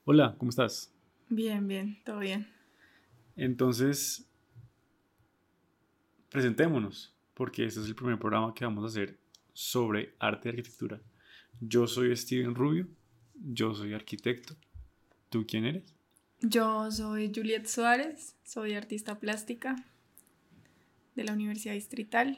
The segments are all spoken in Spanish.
Hola, ¿cómo estás? Bien, bien, todo bien. Entonces, presentémonos, porque este es el primer programa que vamos a hacer sobre arte y arquitectura. Yo soy Steven Rubio, yo soy arquitecto. ¿Tú quién eres? Yo soy Juliet Suárez, soy artista plástica de la Universidad Distrital.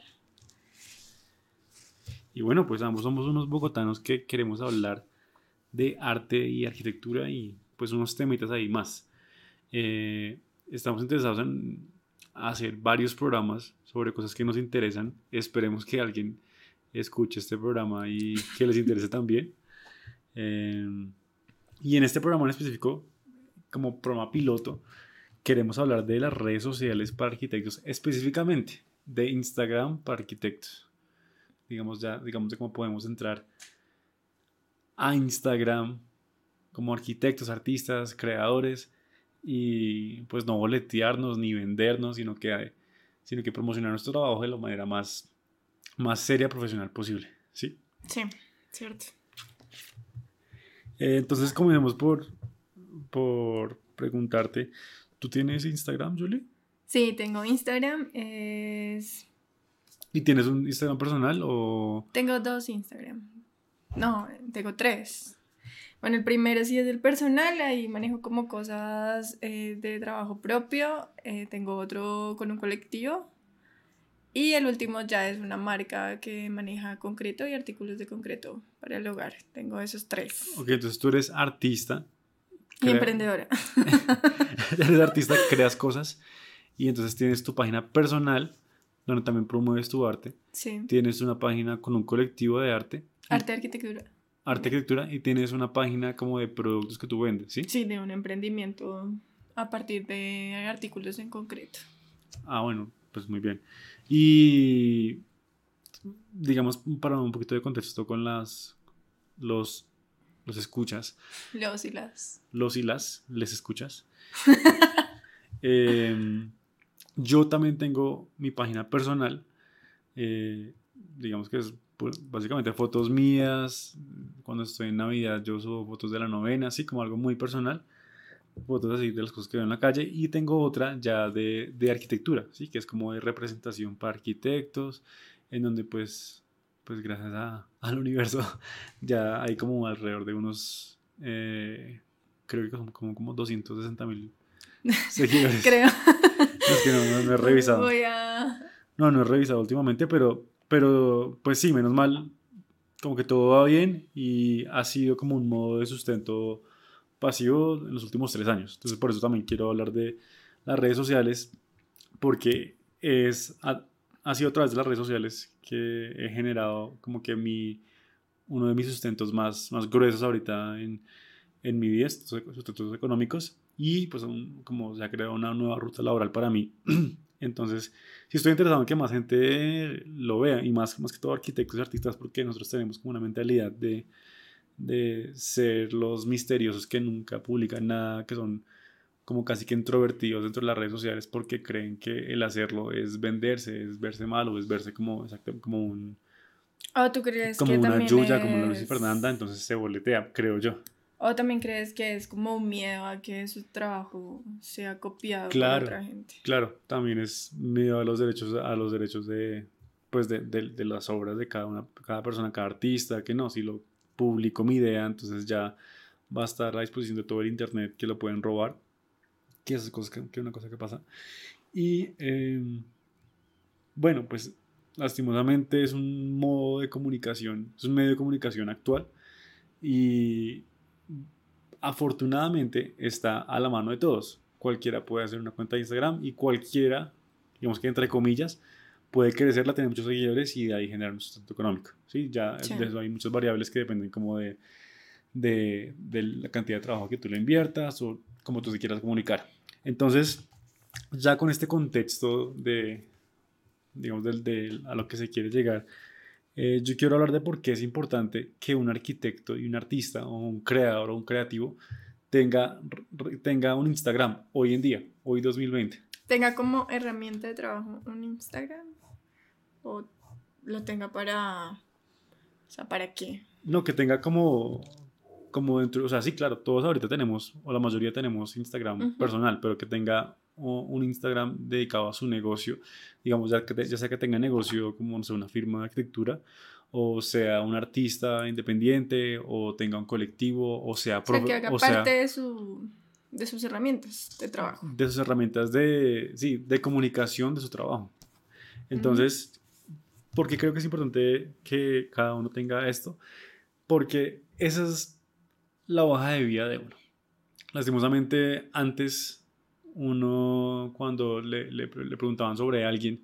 Y bueno, pues ambos somos unos bogotanos que queremos hablar de arte y arquitectura y pues unos temitas ahí más. Estamos interesados en hacer varios programas sobre cosas que nos interesan. Esperemos que alguien escuche este programa y que les interese también. Eh, y en este programa en específico, como programa piloto, queremos hablar de las redes sociales para arquitectos, específicamente de Instagram para arquitectos. Digamos de cómo podemos entrar a Instagram como arquitectos, artistas, creadores y pues no boletearnos ni vendernos, sino que promocionar nuestro trabajo de la manera más seria, profesional posible. ¿Sí? Sí, cierto. Entonces comencemos por preguntarte, ¿tú tienes Instagram, Julie? Sí, tengo Instagram. Es... ¿Y tienes un Instagram personal o...? Tengo dos Instagram. No, tengo tres. Bueno, el primero sí es el personal, ahí manejo como cosas de trabajo propio. Tengo otro con un colectivo. Y el último ya es una marca que maneja concreto y artículos de concreto para el hogar. Tengo esos tres. Ok, entonces tú eres artista, Y crea- emprendedora. eres artista, creas cosas y entonces tienes tu página personal donde también promueves tu arte. Sí. Tienes una página con un colectivo de arte y Arte de arquitectura también. arquitectura y tienes una página como de productos que tú vendes, ¿sí? Sí, de un emprendimiento a partir de artículos en concreto. Ah, bueno, pues muy bien. Y digamos, para un poquito de contexto con los, los escuchas, Los y las. los y las, les escuchas. Eh, yo también tengo mi página personal, eh, digamos que es pues, básicamente fotos mías. Cuando estoy en Navidad yo subo fotos de la novena, así como algo muy personal, fotos así de las cosas que veo en la calle. Y tengo otra ya de arquitectura, ¿sí? Que es como de representación para arquitectos, en donde pues gracias al universo ya hay como alrededor de unos, creo que como 260.000 seguidores. Creo. No, es que no he revisado. Voy a... No he revisado últimamente, pero pues sí, menos mal, como que todo va bien y ha sido como un modo de sustento pasivo en los últimos 3 años. Entonces por eso también quiero hablar de las redes sociales, porque ha sido a través de las redes sociales que he generado como que uno de mis sustentos más gruesos ahorita en mi vida, estos sustentos económicos, y pues como se ha creado una nueva ruta laboral para mí. Entonces, sí estoy interesado en que más gente lo vea, y más que todo arquitectos y artistas, porque nosotros tenemos como una mentalidad de ser los misteriosos que nunca publican nada, que son como casi que introvertidos dentro de las redes sociales porque creen que el hacerlo es venderse, es verse mal o es verse como, exacto, ¿O tú crees como que una también Yuya, como una Lucy Fernanda, es... entonces se boletea, creo yo. ¿O también crees que es como un miedo a que su trabajo sea copiado por Claro, otra gente? claro, también es miedo a los derechos de las obras de cada persona, cada artista, que no, si lo publico mi idea, entonces ya va a estar a disposición de todo el internet que lo pueden robar, que esas cosas que una cosa que pasa. Y bueno, pues lastimosamente es un modo de comunicación, es un medio de comunicación actual y afortunadamente está a la mano de todos. Cualquiera puede hacer una cuenta de Instagram y cualquiera, digamos que entre comillas, puede crecerla, tener muchos seguidores y de ahí generar un sustento económico. ¿Sí? Ya Sí. de eso hay muchas variables que dependen como de la cantidad de trabajo que tú le inviertas o como tú se quieras comunicar. Entonces, ya con este contexto digamos, a lo que se quiere llegar, yo quiero hablar de por qué es importante que un arquitecto y un artista o un creador o un creativo tenga un Instagram hoy en día, hoy 2020. ¿Tenga como herramienta de trabajo un Instagram? ¿O lo tenga para... O sea, ¿para qué? No, que tenga como dentro, o sea, sí, claro, todos ahorita tenemos, o la mayoría tenemos Instagram personal, pero que tenga un Instagram dedicado a su negocio, digamos, ya sea que tenga negocio como, no sé, una firma de arquitectura, o sea un artista independiente, o tenga un colectivo, o sea, O sea, que haga o parte sea, de sus herramientas de trabajo. de sus herramientas de, sí, de comunicación de su trabajo. Ujú. Entonces, ¿por qué creo que es importante que cada uno tenga esto? Porque esa es la hoja de vida de uno. Lastimosamente, antes uno, cuando le preguntaban sobre alguien,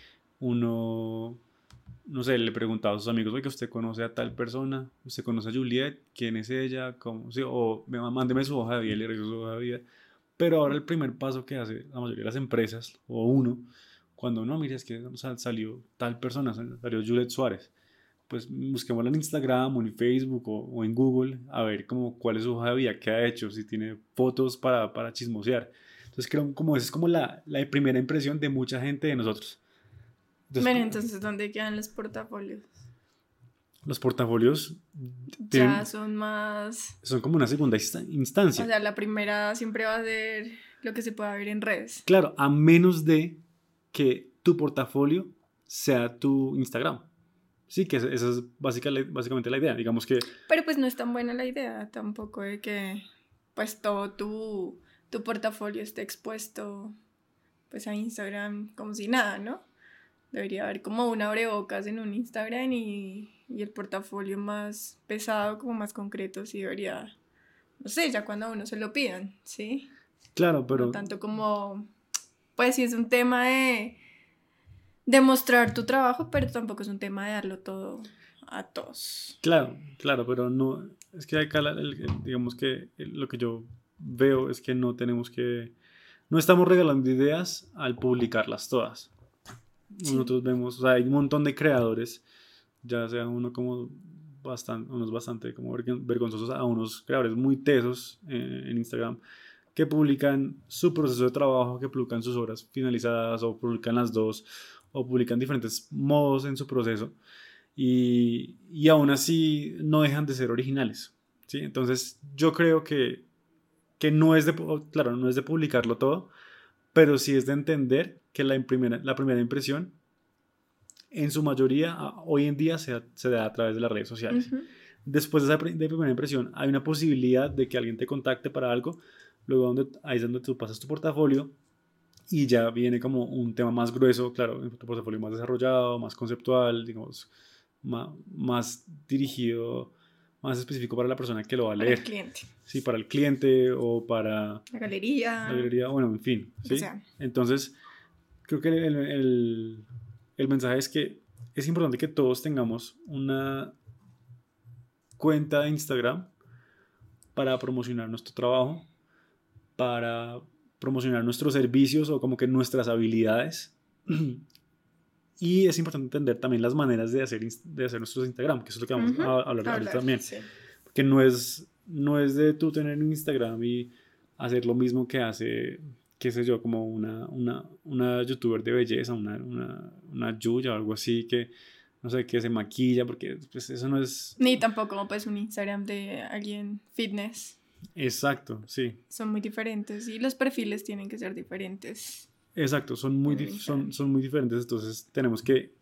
uno, no sé, le preguntaba a sus amigos, oye, ¿usted conoce a tal persona? ¿Usted conoce a Juliet? ¿Quién es ella? ¿Cómo? Sí, o mándeme su hoja de vida, le regreso su hoja de vida. Pero ahora el primer paso que hace la mayoría de las empresas, o uno, cuando no, mire, es que salió tal persona, salió Juliet Suárez, pues busquémosla en Instagram o en Facebook o en Google a ver como cuál es su hoja de vida, qué ha hecho, si tiene fotos para chismosear. Entonces creo como esa es como la primera impresión de mucha gente de nosotros. Entonces, Bueno, entonces, ¿dónde quedan los portafolios? los portafolios Ya tienen, son más... son como una segunda O instancia. sea, la primera siempre va a ser lo que se pueda ver en redes. Claro, a menos de que tu portafolio sea tu Instagram. Sí, que esa es básicamente la idea. Digamos que, Pero pues no es tan buena la idea tampoco de que pues todo tu portafolio esté expuesto pues a Instagram como si nada, ¿no? Debería haber como un abrebocas en un Instagram y el portafolio más pesado, como más concreto, sí debería, no sé, ya cuando a uno se lo pidan, ¿sí? claro, No pero tanto como, pues sí es un tema de mostrar tu trabajo, pero tampoco es un tema de darlo todo a todos. claro, pero no, es que acá digamos que lo que yo veo es que no tenemos que, no estamos regalando ideas al publicarlas todas. Sí. Nosotros vemos, o sea, hay un montón de creadores, ya sea uno como bastante, unos bastante como vergonzosos, a unos creadores muy tesos en Instagram, que publican su proceso de trabajo, que publican sus obras finalizadas o publican las dos, o publican diferentes modos en su proceso y aún así no dejan de ser originales. ¿Sí? Entonces yo creo que no es de, claro, no es de publicarlo todo, pero sí es de entender que la primera impresión en su mayoría hoy en día se da a través de las redes sociales. Ujú. Después de esa de primera impresión hay una posibilidad de que alguien te contacte para algo, luego ahí es donde tú pasas tu portafolio y ya viene como un tema más grueso, claro, tu portafolio más desarrollado, más conceptual, digamos, más dirigido, más específico para la persona que lo va a Para el leer. cliente, Sí, para el cliente o para la la galería, galería, bueno, en fin, lo que ¿sí? sea. Entonces, creo que el mensaje es que es importante que todos tengamos una cuenta de Instagram para promocionar nuestro trabajo, para promocionar nuestros servicios o como que nuestras habilidades. Y es importante entender también las maneras de hacer nuestros Instagram, que eso es lo que vamos Ujú. a hablar ahorita Hablar, también. sí. Que no es de tú tener un Instagram y hacer lo mismo que hace, qué sé yo, como una youtuber de belleza, una Yuya o algo así, que no sé, que se maquilla, porque pues eso no es Ni tampoco pues un Instagram de alguien fitness. exacto, sí, Son muy diferentes y los perfiles tienen que ser diferentes exacto, en el Instagram. son muy diferentes, entonces tenemos que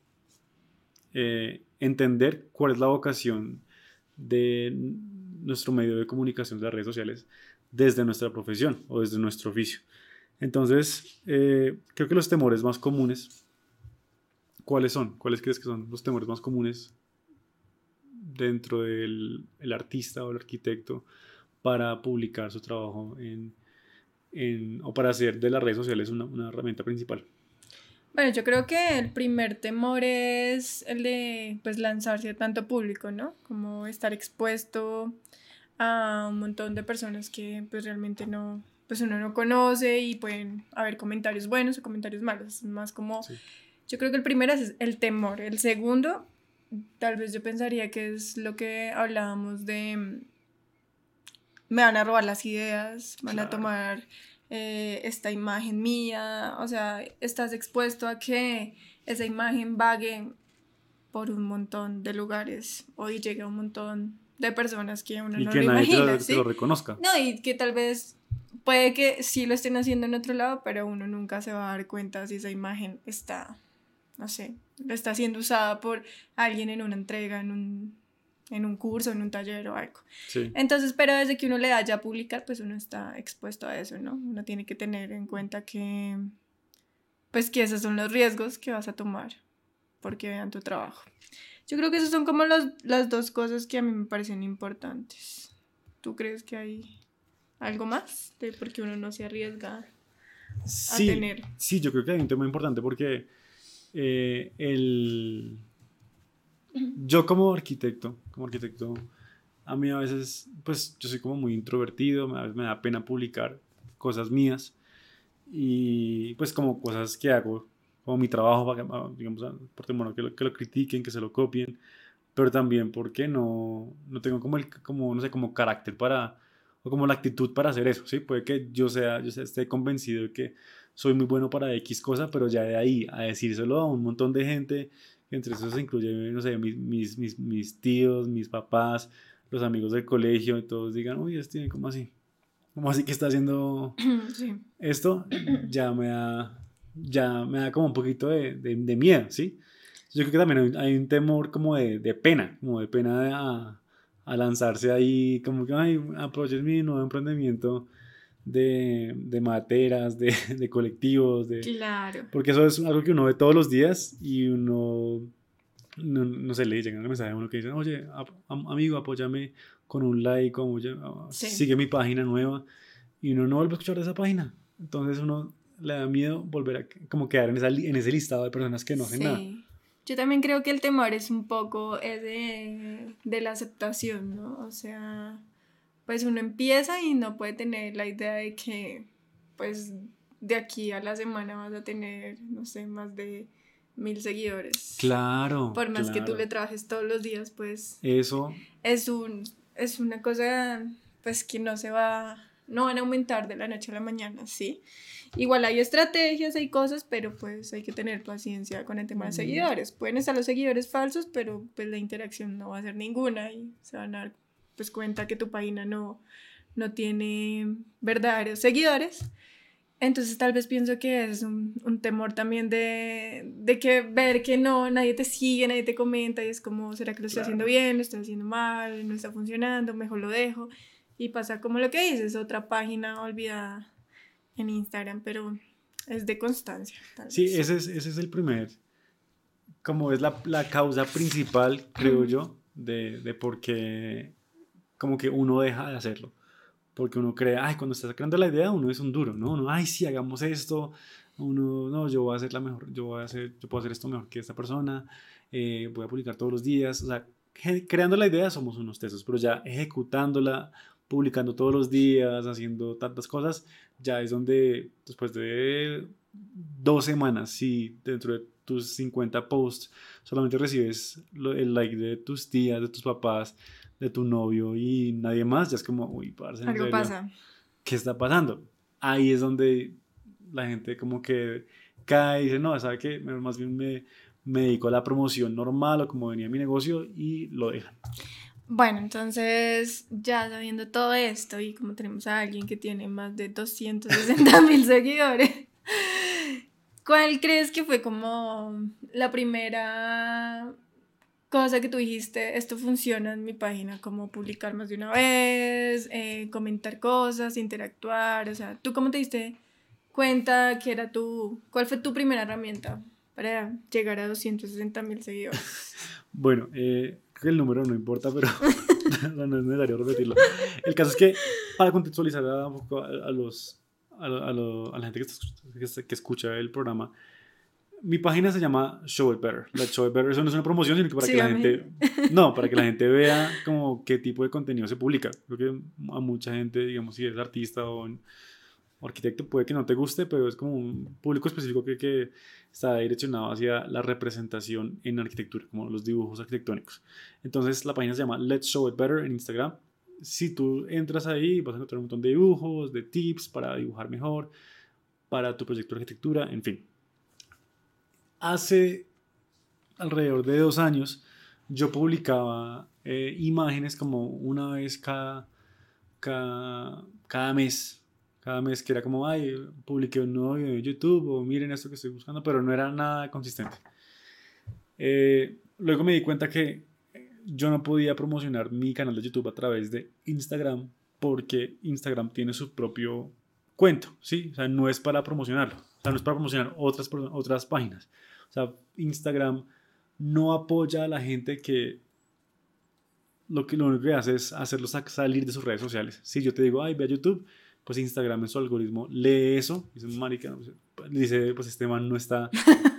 entender cuál es la vocación de nuestro medio de comunicación de las redes sociales desde nuestra profesión o desde nuestro oficio. Entonces, creo que los temores más comunes, ¿cuáles son? ¿Cuáles crees que son los temores más comunes dentro del el artista o el arquitecto para publicar su trabajo o para hacer de las redes sociales una herramienta principal? Bueno, yo creo que el primer temor es el de pues lanzarse a tanto público, ¿no? Como estar expuesto a un montón de personas que pues realmente no, pues uno no conoce y pueden haber comentarios buenos o comentarios malos. Es más como, Sí, yo creo que el primero es el temor. El segundo, tal vez yo pensaría que es lo que hablábamos de me van a robar las ideas, van a claro. tomar esta imagen mía, o sea, estás expuesto a que esa imagen vague por un montón de lugares o llegue a un montón de personas que uno Y no que lo nadie imagina, te ¿sí? lo reconozca. No, y que tal vez puede que sí lo estén haciendo en otro lado, pero uno nunca se va a dar cuenta si esa imagen está, no sé, está siendo usada por alguien en una entrega, en un curso, en un taller o algo. Sí. Entonces, pero desde que uno le da ya a publicar, pues uno está expuesto a eso, ¿no? Uno tiene que tener en cuenta que, pues que esos son los riesgos que vas a tomar porque vean tu trabajo. Yo creo que esas son como las dos cosas que a mí me parecen importantes. ¿Tú crees que hay algo más de por qué uno no se arriesga a Sí, tener? sí, yo creo que hay un tema importante porque yo como arquitecto, a mí a veces, pues yo soy como muy introvertido, a veces me da pena publicar cosas mías y pues como cosas que hago, como mi trabajo, para que, digamos, por temor a que lo critiquen, que se lo copien, pero también porque no tengo como como, no sé, como carácter para, o como la actitud para hacer eso, ¿sí? Puede que esté convencido de que soy muy bueno para X cosa, pero ya de ahí a decírselo a un montón de gente, entre esos se incluye, no sé, mis tíos, mis papás, los amigos del colegio, y todos digan, uy, ¿cómo así que está haciendo Sí. esto? Ya me da como un poquito de miedo, ¿sí? Yo creo que también hay un temor como de pena a lanzarse ahí, como que, ay, apoyes mi nuevo emprendimiento de materas, de colectivos, Claro. porque eso es algo que uno ve todos los días y uno, no sé, le llegan un mensaje a uno que dice, oye, amigo, apóyame con un like, Sí. sigue mi página nueva, y uno no vuelve a escuchar de esa página. Entonces uno le da miedo volver a como quedar en ese listado de personas que no hacen nada. Sí. Yo también creo que el temor es un poco de la aceptación, ¿no? O sea, pues uno empieza y no puede tener la idea de que, pues, de aquí a la semana vas a tener, no sé, más de 1.000 seguidores. Claro, Por más que tú le claro. trabajes todos los días, pues Eso, es una cosa, pues, que no van a aumentar de la noche a la mañana, ¿sí? Igual hay estrategias, hay cosas, pero pues hay que tener paciencia con el tema de seguidores. Pueden estar los seguidores falsos, pero pues la interacción no va a ser ninguna y se van a dar pues cuenta que tu página no tiene verdaderos seguidores. Entonces tal vez pienso que es un temor también de que ver que no, nadie te sigue, nadie te comenta y es como, ¿será que lo estoy haciendo claro. bien? ¿Lo estoy haciendo mal? ¿No está funcionando? Mejor lo dejo. Y pasa como lo que dices, otra página olvidada en Instagram, pero es de constancia, tal Sí, vez. ese es el primer, como es la causa principal, creo yo, de por qué como que uno deja de hacerlo. Porque uno cree, ay, cuando está sacando la idea, uno es un duro, ¿no? Uno, ay, sí, hagamos esto. Uno, no, yo voy a hacer la mejor, yo puedo hacer esto mejor que esta persona, voy a publicar todos los días. O sea, creando la idea somos unos tesos, pero ya ejecutándola, publicando todos los días, haciendo tantas cosas, ya es donde después de 2 semanas, si dentro de tus 50 posts solamente recibes el like de tus tías, de tus papás, de tu novio y nadie más, ya es como, uy, parce, en Algo serio, pasa. ¿qué está pasando? Ahí es donde la gente como que cae y dice, no, ¿sabe qué? Más bien me dedico a la promoción normal o como venía mi negocio y lo dejan. Bueno, entonces ya sabiendo todo esto y como tenemos a alguien que tiene más de 260.000 seguidores, ¿cuál crees que fue como la primera cosa que tú dijiste, esto funciona en mi página, como publicar más de una vez, comentar cosas, interactuar, o sea, ¿tú cómo te diste cuenta que cuál fue tu primera herramienta para llegar a 260.000 seguidores? Bueno, creo que el número no importa, pero no es necesario repetirlo. El caso es que para contextualizar un poco a la gente que escucha el programa, mi página se llama Show It Better. La Show It Better, eso no es una promoción, sino que para que Sí, la a mí. gente, no, para que la gente vea como qué tipo de contenido se publica. Creo que a mucha gente, digamos, si es artista o arquitecto, puede que no te guste, pero es como un público específico que está direccionado hacia la representación en arquitectura, como los dibujos arquitectónicos. Entonces la página se llama Let's Show It Better en Instagram. Si tú entras ahí, vas a encontrar un montón de dibujos, de tips para dibujar mejor, para tu proyecto de arquitectura, en fin. Hace alrededor de 2 años yo publicaba imágenes como una vez cada mes. Cada mes que era como, ay, publiqué un nuevo video de YouTube o miren esto que estoy buscando, pero no era nada consistente. Luego me di cuenta que yo no podía promocionar mi canal de YouTube a través de Instagram porque Instagram tiene su propio cuento, ¿sí? O sea, no es para promocionarlo, o sea, no es para promocionar otras páginas. O sea, Instagram no apoya a la gente que lo único que hace es hacerlos salir de sus redes sociales. Si yo te digo, ay, ve a YouTube, pues Instagram en su algoritmo lee eso, dice, marica, no sé, dice, pues este man no está,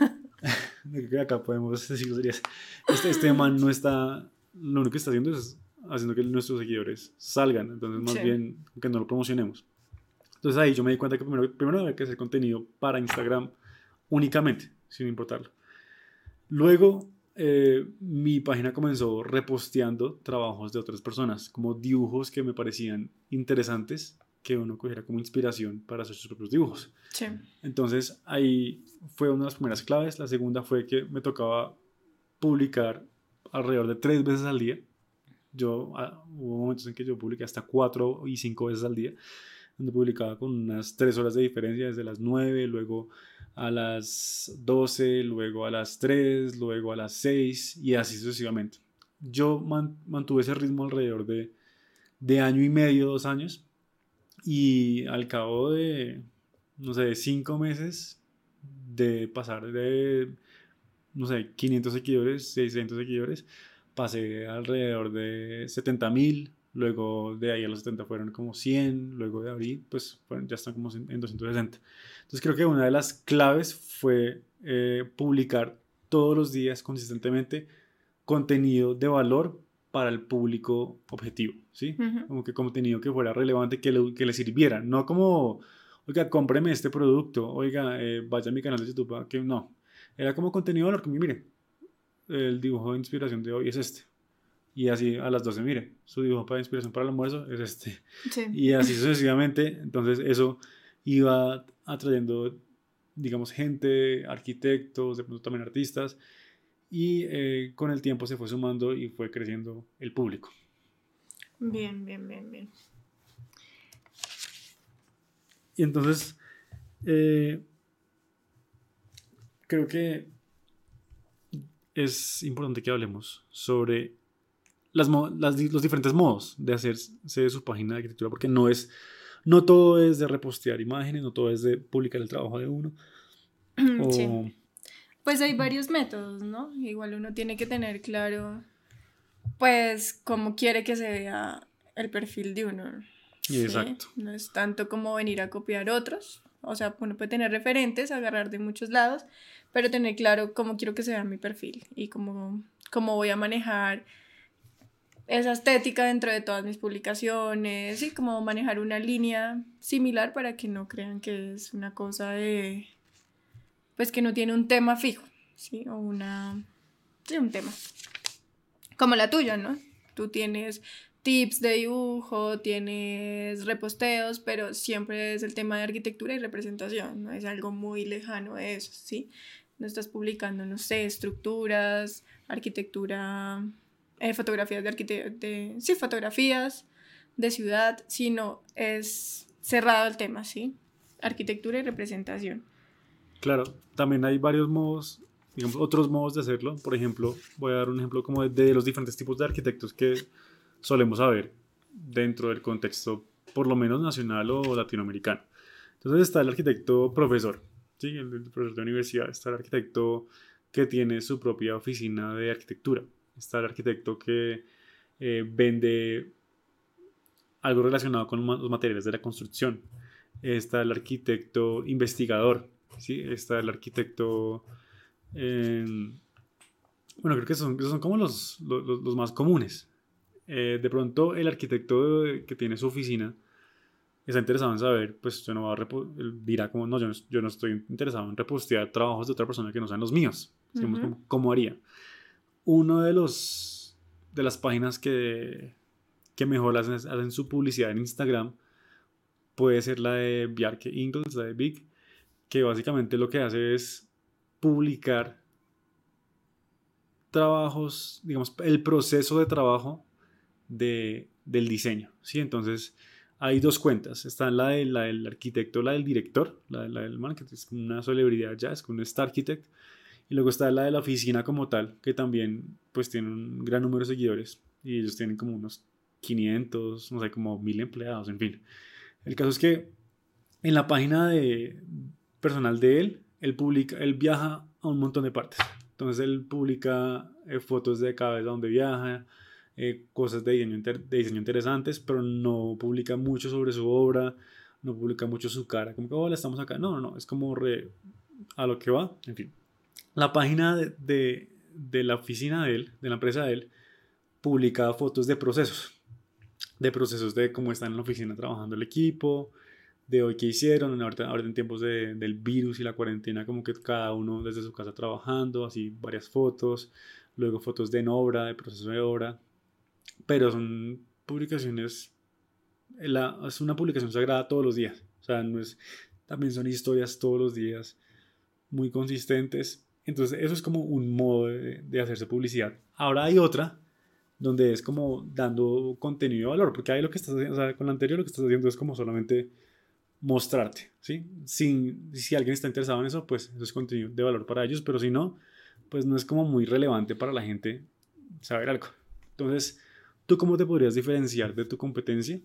acá podemos decir, este man no está, lo único que está haciendo es haciendo que nuestros seguidores salgan, entonces más bien que no lo promocionemos. Entonces ahí yo me di cuenta que primero había que hacer contenido para Instagram únicamente, sin importarlo. Luego mi página comenzó reposteando trabajos de otras personas, como dibujos que me parecían interesantes, que uno cogiera como inspiración para hacer sus propios dibujos. Sí. Entonces ahí fue una de las primeras claves. La segunda fue que me tocaba publicar alrededor de 3 veces al día. Hubo momentos en que yo publiqué hasta 4 y 5 veces al día, donde publicaba con unas 3 horas de diferencia, desde las 9, luego a las 12, luego a las 3, luego a las 6 y así sucesivamente. Yo mantuve ese ritmo alrededor de año y medio, 2 años, y al cabo de, no sé, de 5 meses de pasar de, no sé, 500 seguidores, 600 seguidores, pasé alrededor de 70.000, luego de ahí a los 70 fueron como 100, luego de abril pues ya están como en 260. Entonces creo que una de las claves fue publicar todos los días consistentemente contenido de valor para el público objetivo, ¿sí? Como que contenido que fuera relevante, que le sirviera, no como, oiga, cómpreme este producto, oiga, vaya a mi canal de YouTube, que no, era como contenido de valor, que mire, el dibujo de inspiración de hoy es este. Y así a las 12, mire, su dibujo para inspiración para el almuerzo es este. Sí. Y así sucesivamente. Entonces eso iba atrayendo, digamos, gente, arquitectos, de pronto también artistas. Y con el tiempo se fue sumando y fue creciendo el público. Bien, bien, bien, bien. Y entonces, creo que es importante que hablemos sobre los diferentes modos de hacerse su página de arquitectura, porque no todo es de repostear imágenes, no todo es de publicar el trabajo de uno. Sí. Pues hay varios métodos, ¿no? Igual uno tiene que tener claro, pues, cómo quiere que se vea el perfil de uno. ¿Sí? Exacto. No es tanto como venir a copiar otros. O sea, uno puede tener referentes, agarrar de muchos lados, pero tener claro cómo quiero que se vea mi perfil y cómo voy a manejar esa estética dentro de todas mis publicaciones y cómo manejar una línea similar para que no crean que es una cosa de, pues que no tiene un tema fijo, ¿sí? O un tema. Como la tuya, ¿no? Tú tienes tips de dibujo, tienes reposteos, pero siempre es el tema de arquitectura y representación, no es algo muy lejano de eso, ¿sí? No estás publicando, no sé, estructuras, arquitectura, fotografías fotografías de ciudad, sino es cerrado el tema, ¿sí? Arquitectura y representación. Claro, también hay varios modos, digamos, otros modos de hacerlo. Por ejemplo, voy a dar un ejemplo como de los diferentes tipos de arquitectos que solemos saber dentro del contexto, por lo menos nacional o latinoamericano. Entonces está el arquitecto profesor, ¿sí? El profesor de universidad. Está el arquitecto que tiene su propia oficina de arquitectura. Está el arquitecto que vende algo relacionado con los materiales de la construcción. Está el arquitecto investigador, ¿sí? Está el arquitecto... bueno, creo que esos son como los más comunes. De pronto el arquitecto que tiene su oficina está interesado en saber, pues yo no voy a él dirá como, no, yo no estoy interesado en repostear trabajos de otra persona que no sean los míos. Digamos, ¿cómo haría? Uno de las páginas que mejor hacen su publicidad en Instagram puede ser la de Bjarke Ingels, la de Big, que básicamente lo que hace es publicar trabajos, digamos, el proceso de trabajo del diseño, ¿sí? Entonces, hay dos cuentas. Está la del arquitecto, la del director, la del man, que es como una celebridad ya, es como un star architect. Y luego está la de la oficina como tal, que también pues tiene un gran número de seguidores. Y ellos tienen como unos 500, no sé, como 1000 empleados, en fin. El caso es que en la página personal de él, él viaja a un montón de partes. Entonces él publica fotos de cada vez a donde viaja, cosas de diseño interesantes, pero no publica mucho sobre su obra, no publica mucho su cara, como que, hola, estamos acá. No, no, no, es como a lo que va, en fin. La página de la oficina de él, de la empresa de él, publica fotos de procesos de cómo están en la oficina trabajando el equipo, de hoy que hicieron, ahorita en tiempos del virus y la cuarentena, como que cada uno desde su casa trabajando, así varias fotos, luego fotos de en obra, de proceso de obra, pero son publicaciones, es una publicación sagrada todos los días, o sea, no es, también son historias todos los días, muy consistentes, entonces eso es como un modo de hacerse publicidad. Ahora hay otra donde es como dando contenido de valor, porque ahí lo que estás haciendo, o sea, con lo anterior lo que estás haciendo es como solamente mostrarte, ¿sí? Si alguien está interesado en eso, pues eso es contenido de valor para ellos, pero si no, pues no es como muy relevante para la gente saber algo. Entonces, ¿tú cómo te podrías diferenciar de tu competencia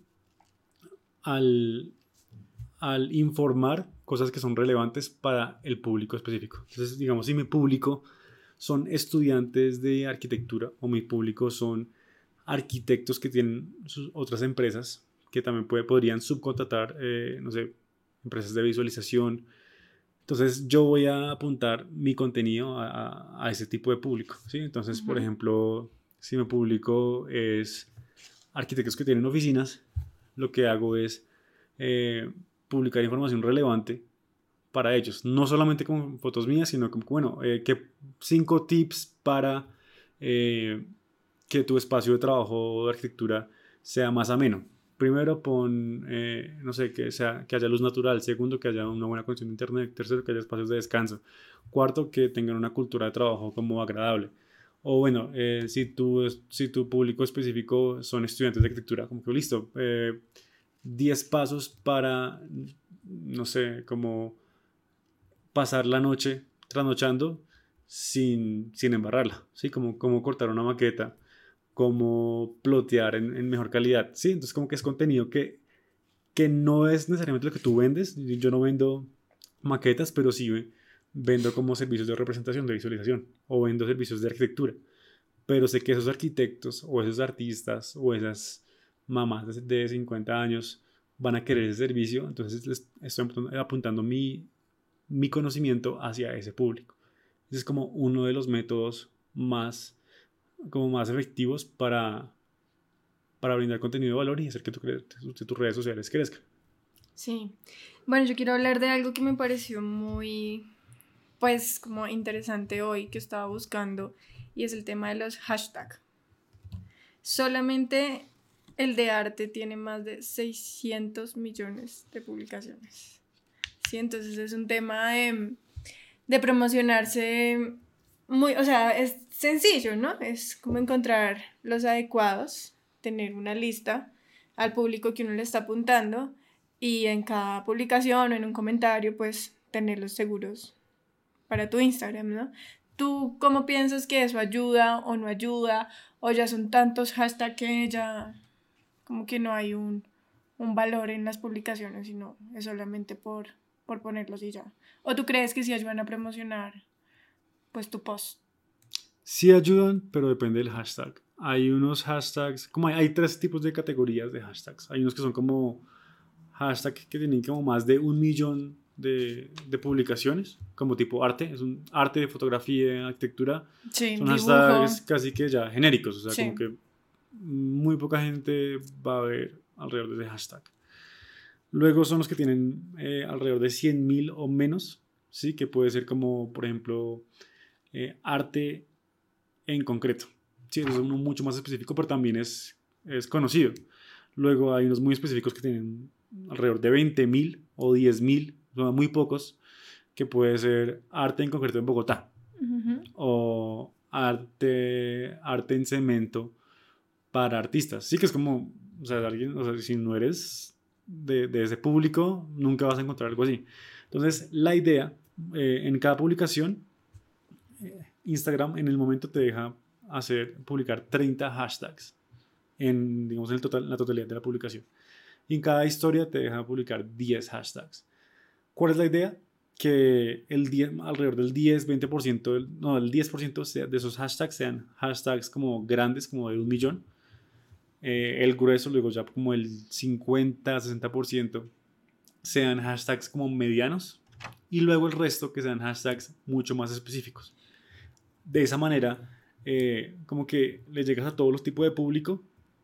al, al informar cosas que son relevantes para el público específico? Entonces, digamos, si mi público son estudiantes de arquitectura o mi público son arquitectos que tienen sus otras empresas que también podrían subcontratar, no sé, empresas de visualización. Entonces yo voy a apuntar mi contenido a ese tipo de público, ¿sí? Entonces, por Ujú. ejemplo, si mi público es arquitectos que tienen oficinas, lo que hago es eh, publicar información relevante para ellos, no solamente con fotos mías, sino como, bueno, que 5 tips para eh, que tu espacio de trabajo de arquitectura sea más ameno. Primero, pon, no sé, que haya luz natural. Segundo, que haya una buena conexión de internet. Tercero, que haya espacios de descanso. Cuarto, que tengan una cultura de trabajo como agradable. O bueno, si tu público específico son estudiantes de arquitectura, como que listo, 10 pasos para, no sé, como pasar la noche trasnochando sin embarrarla, ¿sí? Como cortar una maqueta, como plotear en mejor calidad, ¿sí? Entonces como que es contenido que no es necesariamente lo que tú vendes. Yo no vendo maquetas, pero sí vendo como servicios de representación, de visualización, o vendo servicios de arquitectura. Pero sé que esos arquitectos, o esos artistas, o esas mamás de 50 años van a querer ese servicio, entonces les estoy apuntando mi conocimiento hacia ese público. Ese es como uno de los métodos más efectivos para brindar contenido de valor y hacer que tus redes sociales crezcan. Sí. Bueno, yo quiero hablar de algo que me pareció muy, pues, como interesante hoy que estaba buscando y es el tema de los hashtags. Solamente el de arte tiene más de 600 millones de publicaciones. Sí, entonces es un tema de promocionarse muy, o sea, es sencillo, ¿no? Es como encontrar los adecuados, tener una lista al público que uno le está apuntando y en cada publicación o en un comentario, pues tenerlos seguros para tu Instagram, ¿no? ¿Tú cómo piensas que eso ayuda o no ayuda? O ya son tantos hashtags que ya como que no hay un valor en las publicaciones, sino es solamente por ponerlos y ya. ¿O tú crees que sí ayudan a promocionar pues tu post? Sí ayudan, pero depende del hashtag. Hay unos hashtags, como hay 3 tipos de categorías de hashtags. Hay unos que son como hashtags que tienen como más de 1 millón de publicaciones, como tipo arte, es un arte de fotografía, arquitectura. Sí, Son hashtags dibujo. casi que ya genéricos, o sea, como Sí. que muy poca gente va a ver alrededor de ese hashtag. Luego son los que tienen alrededor de 100.000 o menos, ¿sí? Que puede ser como, por ejemplo, arte en concreto. Sí, eso es uno mucho más específico, pero también es conocido. Luego hay unos muy específicos que tienen alrededor de 20.000 o 10.000, son muy pocos, que puede ser arte en concreto en Bogotá, Ujú. o arte en cemento para artistas. Sí que es como, o sea, si no eres de ese público, nunca vas a encontrar algo así. Entonces, la idea, en cada publicación, Instagram en el momento te deja publicar 30 hashtags digamos, la totalidad de la publicación. Y en cada historia te deja publicar 10 hashtags. ¿Cuál es la idea? Que alrededor del 10-20%, no, el 10% de esos hashtags sean hashtags como grandes, como de 1 millón. El grueso, luego ya como el 50-60% sean hashtags como medianos. Y luego el resto que sean hashtags mucho más específicos. De esa manera, como que le llegas a todos los tipos de público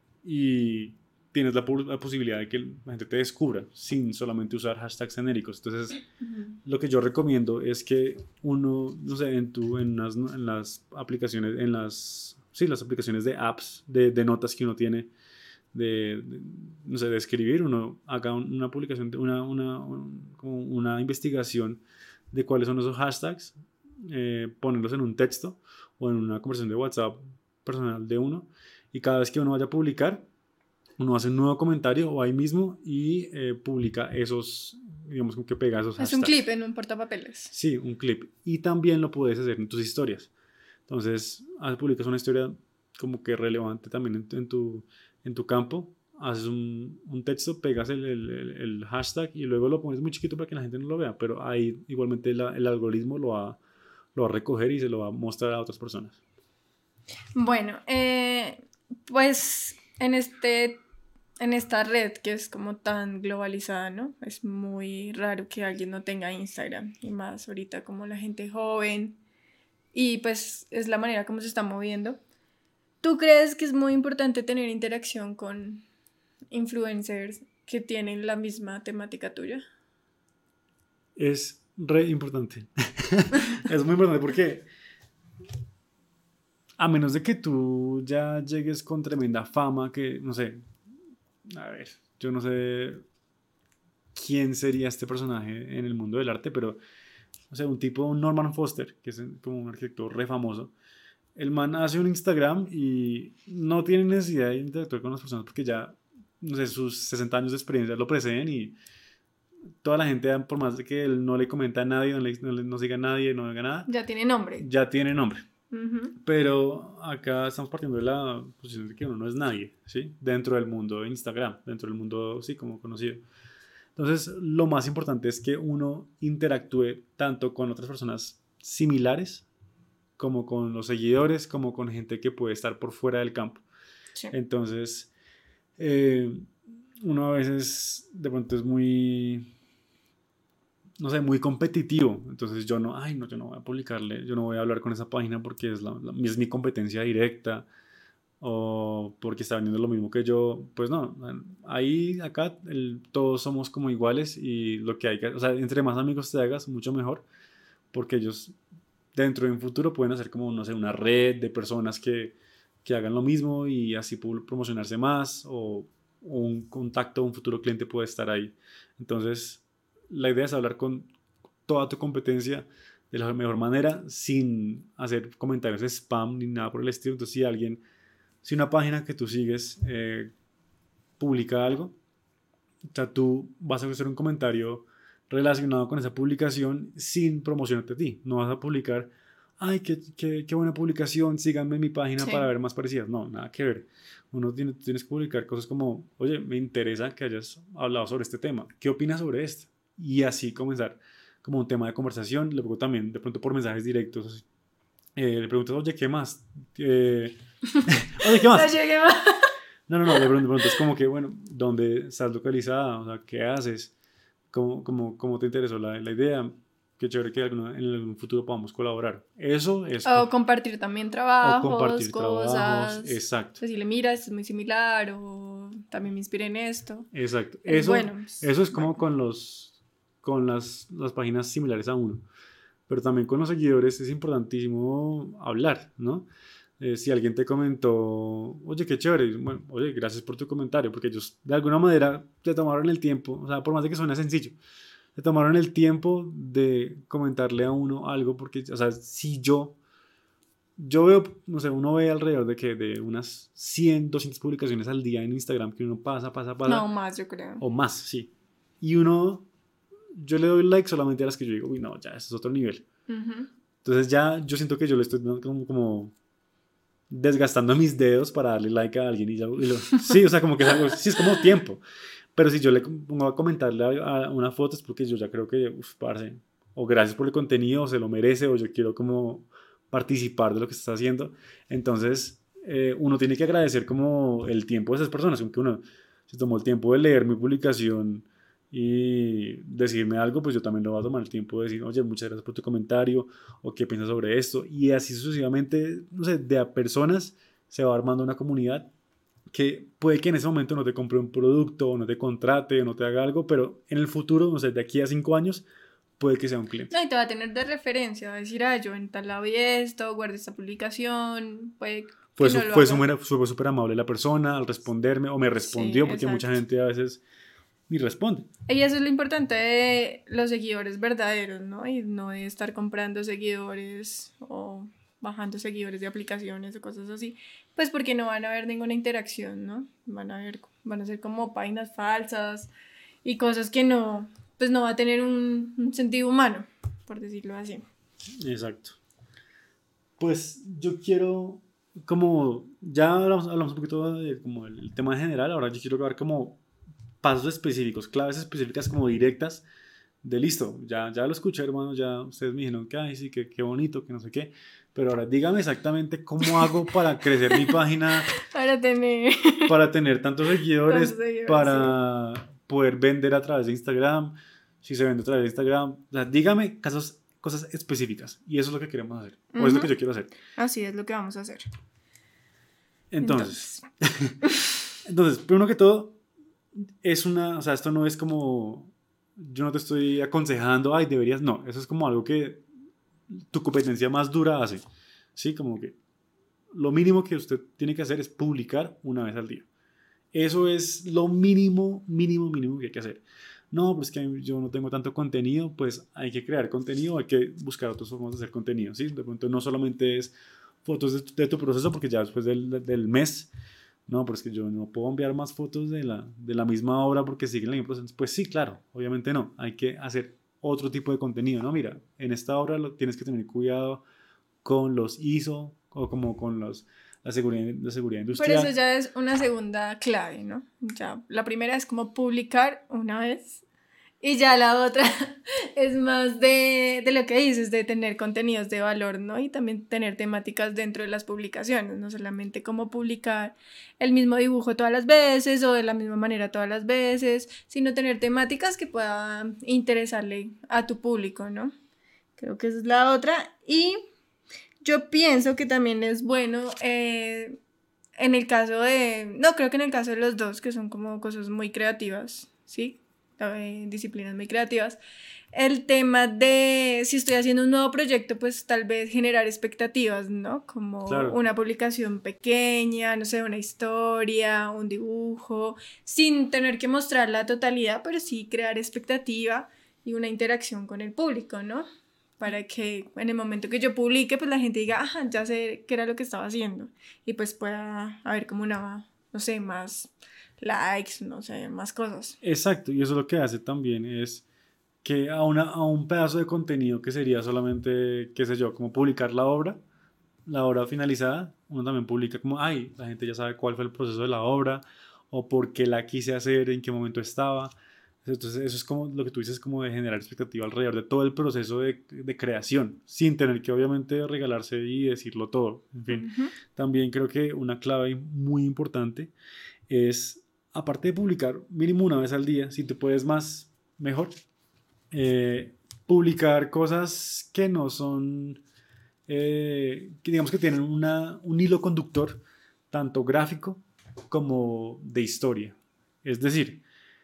y tienes la posibilidad de que la gente te descubra sin solamente usar hashtags genéricos. Entonces, lo que yo recomiendo es que uno, no sé, en las aplicaciones, las aplicaciones de apps, de notas que uno tiene, no sé, de escribir, uno haga una publicación, como una investigación de cuáles son esos hashtags, ponerlos en un texto o en una conversación de WhatsApp personal de uno, y cada vez que uno vaya a publicar, uno hace un nuevo comentario o ahí mismo y publica esos, digamos, que pega esos hashtags. Es un clip en un portapapeles. Sí, un clip. Y también lo puedes hacer en tus historias. Entonces, publicas una historia como que relevante también en tu campo, haces un texto, pegas el hashtag y luego lo pones muy chiquito para que la gente no lo vea, pero ahí igualmente el algoritmo lo va a recoger y se lo va a mostrar a otras personas. Bueno, pues en esta red que es como tan globalizada, ¿no? Es muy raro que alguien no tenga Instagram, y más ahorita como la gente joven, y pues es la manera como se está moviendo. ¿Tú crees que es muy importante tener interacción con influencers que tienen la misma temática tuya? Es re importante. Es muy importante porque a menos de que tú ya llegues con tremenda fama, que no sé, a ver, yo no sé quién sería este personaje en el mundo del arte, pero o sea, un Norman Foster, que es como un arquitecto re famoso. El man hace un Instagram y no tiene necesidad de interactuar con las personas porque ya, no sé, sus 60 años de experiencia lo preceden y toda la gente, por más de que él no le comenta a nadie, no siga a nadie, no haga nada, Ya tiene nombre. ya tiene nombre. Uh-huh. Pero acá estamos partiendo de la posición de que uno no es nadie, ¿sí? Dentro del mundo de Instagram, dentro del mundo, sí, como conocido. Entonces, lo más importante es que uno interactúe tanto con otras personas similares, como con los seguidores, como con gente que puede estar por fuera del campo. Sí. Entonces, uno a veces de pronto es muy, no sé, muy competitivo. Entonces yo no voy a publicarle, yo no voy a hablar con esa página porque es mi competencia directa o porque está vendiendo lo mismo que yo. Pues no, acá todos somos como iguales y lo que hay que, o sea, entre más amigos te hagas, mucho mejor, porque ellos dentro de un futuro pueden hacer como, no sé, una red de personas que hagan lo mismo y así promocionarse más, o un contacto, un futuro cliente puede estar ahí. Entonces, la idea es hablar con toda tu competencia de la mejor manera, sin hacer comentarios spam ni nada por el estilo. Entonces, si una página que tú sigues publica algo, o sea, tú vas a hacer un comentario relacionado con esa publicación sin promocionarte a ti. No vas a publicar, ay, qué buena publicación, síganme en mi página para ver más parecidas. No, nada que ver. Tienes que publicar cosas como, oye, me interesa que hayas hablado sobre este tema. ¿Qué opinas sobre esto? Y así comenzar como un tema de conversación. Luego también, de pronto por mensajes directos, le preguntas, oye, ¿qué más? Oye, ¿qué más? Oye, ¿qué más? No, de pronto es como que, bueno, ¿dónde estás localizada? O sea, ¿qué haces? ¿Cómo te interesó la idea? Qué chévere que en algún futuro podamos colaborar. Eso es... O compartir también trabajos, compartir cosas. Trabajos, exacto. Decirle, mira, esto es muy similar, o también me inspiré en esto. Exacto. Eso es como con las páginas similares a uno. Pero también con los seguidores es importantísimo hablar, ¿no? Si alguien te comentó, oye, qué chévere, bueno, oye, gracias por tu comentario, porque ellos de alguna manera te tomaron el tiempo, o sea, por más de que suene sencillo, te tomaron el tiempo de comentarle a uno algo, porque, o sea, si yo yo veo, no sé, uno ve alrededor de unas 100, 200 publicaciones al día en Instagram que uno pasa, No, más, yo creo. o más, sí. Y yo le doy like solamente a las que yo digo, uy, no, ya, eso es otro nivel. Entonces ya yo siento que yo le estoy dando como desgastando mis dedos para darle like a alguien sí, o sea, como que es algo, sí, es como tiempo. Pero si yo le pongo a comentarle a una foto es porque yo ya creo que, parce, o gracias por el contenido, o se lo merece, o yo quiero como participar de lo que se está haciendo. Entonces, uno tiene que agradecer como el tiempo de esas personas, aunque uno se tomó el tiempo de leer mi publicación y decirme algo, pues yo también lo voy a tomar el tiempo de decir, oye, muchas gracias por tu comentario, o qué piensas sobre esto, y así sucesivamente, no sé, de a personas se va armando una comunidad que puede que en ese momento no te compre un producto, o no te contrate, o no te haga algo, pero en el futuro, no sé, de aquí a 5 años, puede que sea un cliente. No, y te va a tener de referencia, va a decir, yo en tal lado vi esto, guardé esta publicación, puede que no lo haga. Fue súper amable la persona al responderme, o me respondió, Sí, porque exacto. mucha gente a veces ni responde. Y eso es lo importante de los seguidores verdaderos, ¿no? Y no de estar comprando seguidores o bajando seguidores de aplicaciones o cosas así, pues porque no van a haber ninguna interacción, ¿no? Van a ser como páginas falsas y cosas que no, pues no va a tener un sentido humano, por decirlo así. Exacto. Pues yo quiero, como ya hablamos un poquito de como el tema en general, ahora yo quiero ver como pasos específicos, claves específicas como directas de listo, ya lo escuché, hermano, ya ustedes me dijeron que, ay, sí, que qué bonito, que no sé qué, pero ahora dígame exactamente cómo hago para crecer mi página, para tener tantos Tantos seguidores, seguidores, sí. para poder vender a través de Instagram, si se vende a través de Instagram, o sea, dígame cosas específicas, y eso es lo que queremos hacer, o es lo que yo quiero hacer. Así es lo que vamos a hacer. Entonces, entonces, primero que todo, o sea, esto no es como, yo no te estoy aconsejando, ay, deberías, no, eso es como algo que tu competencia más dura hace, ¿sí? Como que lo mínimo que usted tiene que hacer es publicar una vez al día. Eso es lo mínimo, mínimo, mínimo que hay que hacer. No, pues que yo no tengo tanto contenido, pues hay que crear contenido, hay que buscar otras formas de hacer contenido, ¿sí? De pronto no solamente es fotos de tu proceso, porque ya después del mes, no, pero es que yo no puedo enviar más fotos de la misma obra porque siguen el mismo proceso. Pues sí, claro, obviamente no, hay que hacer otro tipo de contenido, ¿no? Mira, en esta obra tienes que tener cuidado con los ISO o como con la seguridad Pero eso industrial. ya es una segunda clave, ¿no? Ya, la primera es como publicar una vez y ya la otra es más de lo que dices, de tener contenidos de valor, ¿no? Y también tener temáticas dentro de las publicaciones, no solamente como publicar el mismo dibujo todas las veces o de la misma manera todas las veces, sino tener temáticas que puedan interesarle a tu público, ¿no? Creo que esa es la otra. Y yo pienso que también es bueno en el caso no, creo que en el caso de los dos, que son como cosas muy creativas, ¿sí? Disciplinas muy creativas. El tema de si estoy haciendo un nuevo proyecto, pues tal vez generar expectativas, ¿no? Como Claro, una publicación pequeña, no sé, una historia, un dibujo, sin tener que mostrar la totalidad, pero sí crear expectativa y una interacción con el público, ¿no? Para que en el momento que yo publique, pues la gente diga, ajá, ya sé qué era lo que estaba haciendo. Y pues pueda haber como no sé, más likes, no sé, más cosas. exacto, y eso lo que hace también es que a un pedazo de contenido que sería solamente, qué sé yo, como publicar la obra finalizada, uno también publica como, ay, la gente ya sabe cuál fue el proceso de la obra, o por qué la quise hacer, en qué momento estaba. Entonces, eso es como lo que tú dices, como de generar expectativa alrededor de todo el proceso de creación, sin tener que obviamente regalarse y decirlo todo. En fin, Ujú. también creo que una clave muy importante es, aparte de publicar mínimo una vez al día, si te puedes más, mejor, publicar cosas que no son que digamos que tienen un hilo conductor tanto gráfico como de historia. Es decir,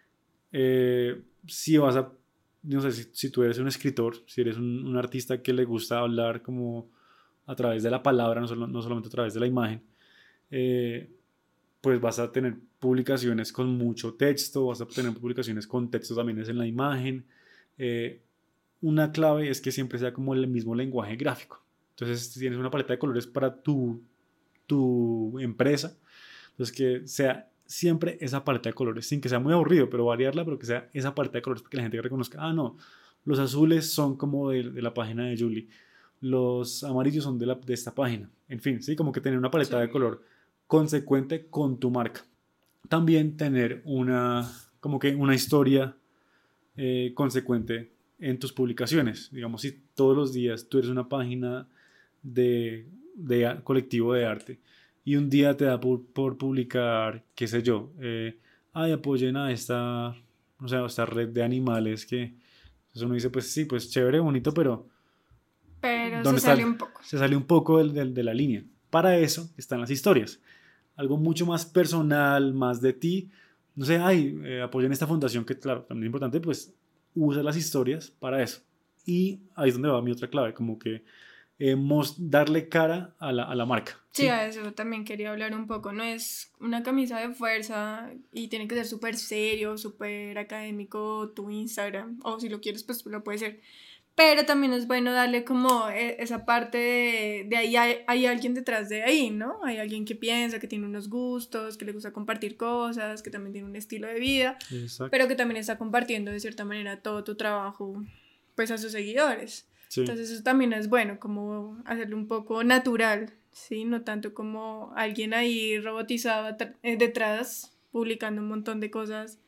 si vas a, no sé, si tú eres un escritor, si eres un artista que le gusta hablar como a través de la palabra, no solamente a través de la imagen, eh, pues vas a tener publicaciones con mucho texto, vas a tener publicaciones con texto también es en la imagen. Una clave es que siempre sea como el mismo lenguaje gráfico. Entonces, si tienes una paleta de colores para tu empresa, entonces que sea siempre esa paleta de colores, sin que sea muy aburrido, pero variarla, pero que sea esa paleta de colores para que la gente reconozca, ah, no, los azules son como de la página de Julie, los amarillos son de esta página, en fin, sí, como que tener una paleta de color consecuente con tu marca. También tener como que una historia consecuente en tus publicaciones. Digamos, si todos los días tú eres una página de colectivo de arte y un día te da por publicar, qué sé yo, ay, apoyen a o sea, esta red de animales que entonces uno dice, pues sí, pues chévere, bonito, pero se sale un poco. Se sale un poco de la línea. Para eso están las historias. Algo mucho más personal, más de ti. No sé, ay, apoyen esta fundación que, claro, también es importante, pues usa las historias para eso. Y ahí es donde va mi otra clave, como que darle cara a la marca. Sí, a eso también quería hablar un poco. No es una camisa de fuerza y tiene que ser súper serio, súper académico tu Instagram. O si lo quieres, pues lo puede ser. Pero también es bueno darle como esa parte de ahí hay alguien detrás de ahí, ¿no? Hay alguien que piensa, que tiene unos gustos, que le gusta compartir cosas, que también tiene un estilo de vida. Exacto. Pero que también está compartiendo de cierta manera todo tu trabajo, pues a sus seguidores. Sí. Entonces eso también es bueno, como hacerlo un poco natural, ¿sí? No tanto como alguien ahí robotizado detrás, publicando un montón de cosas.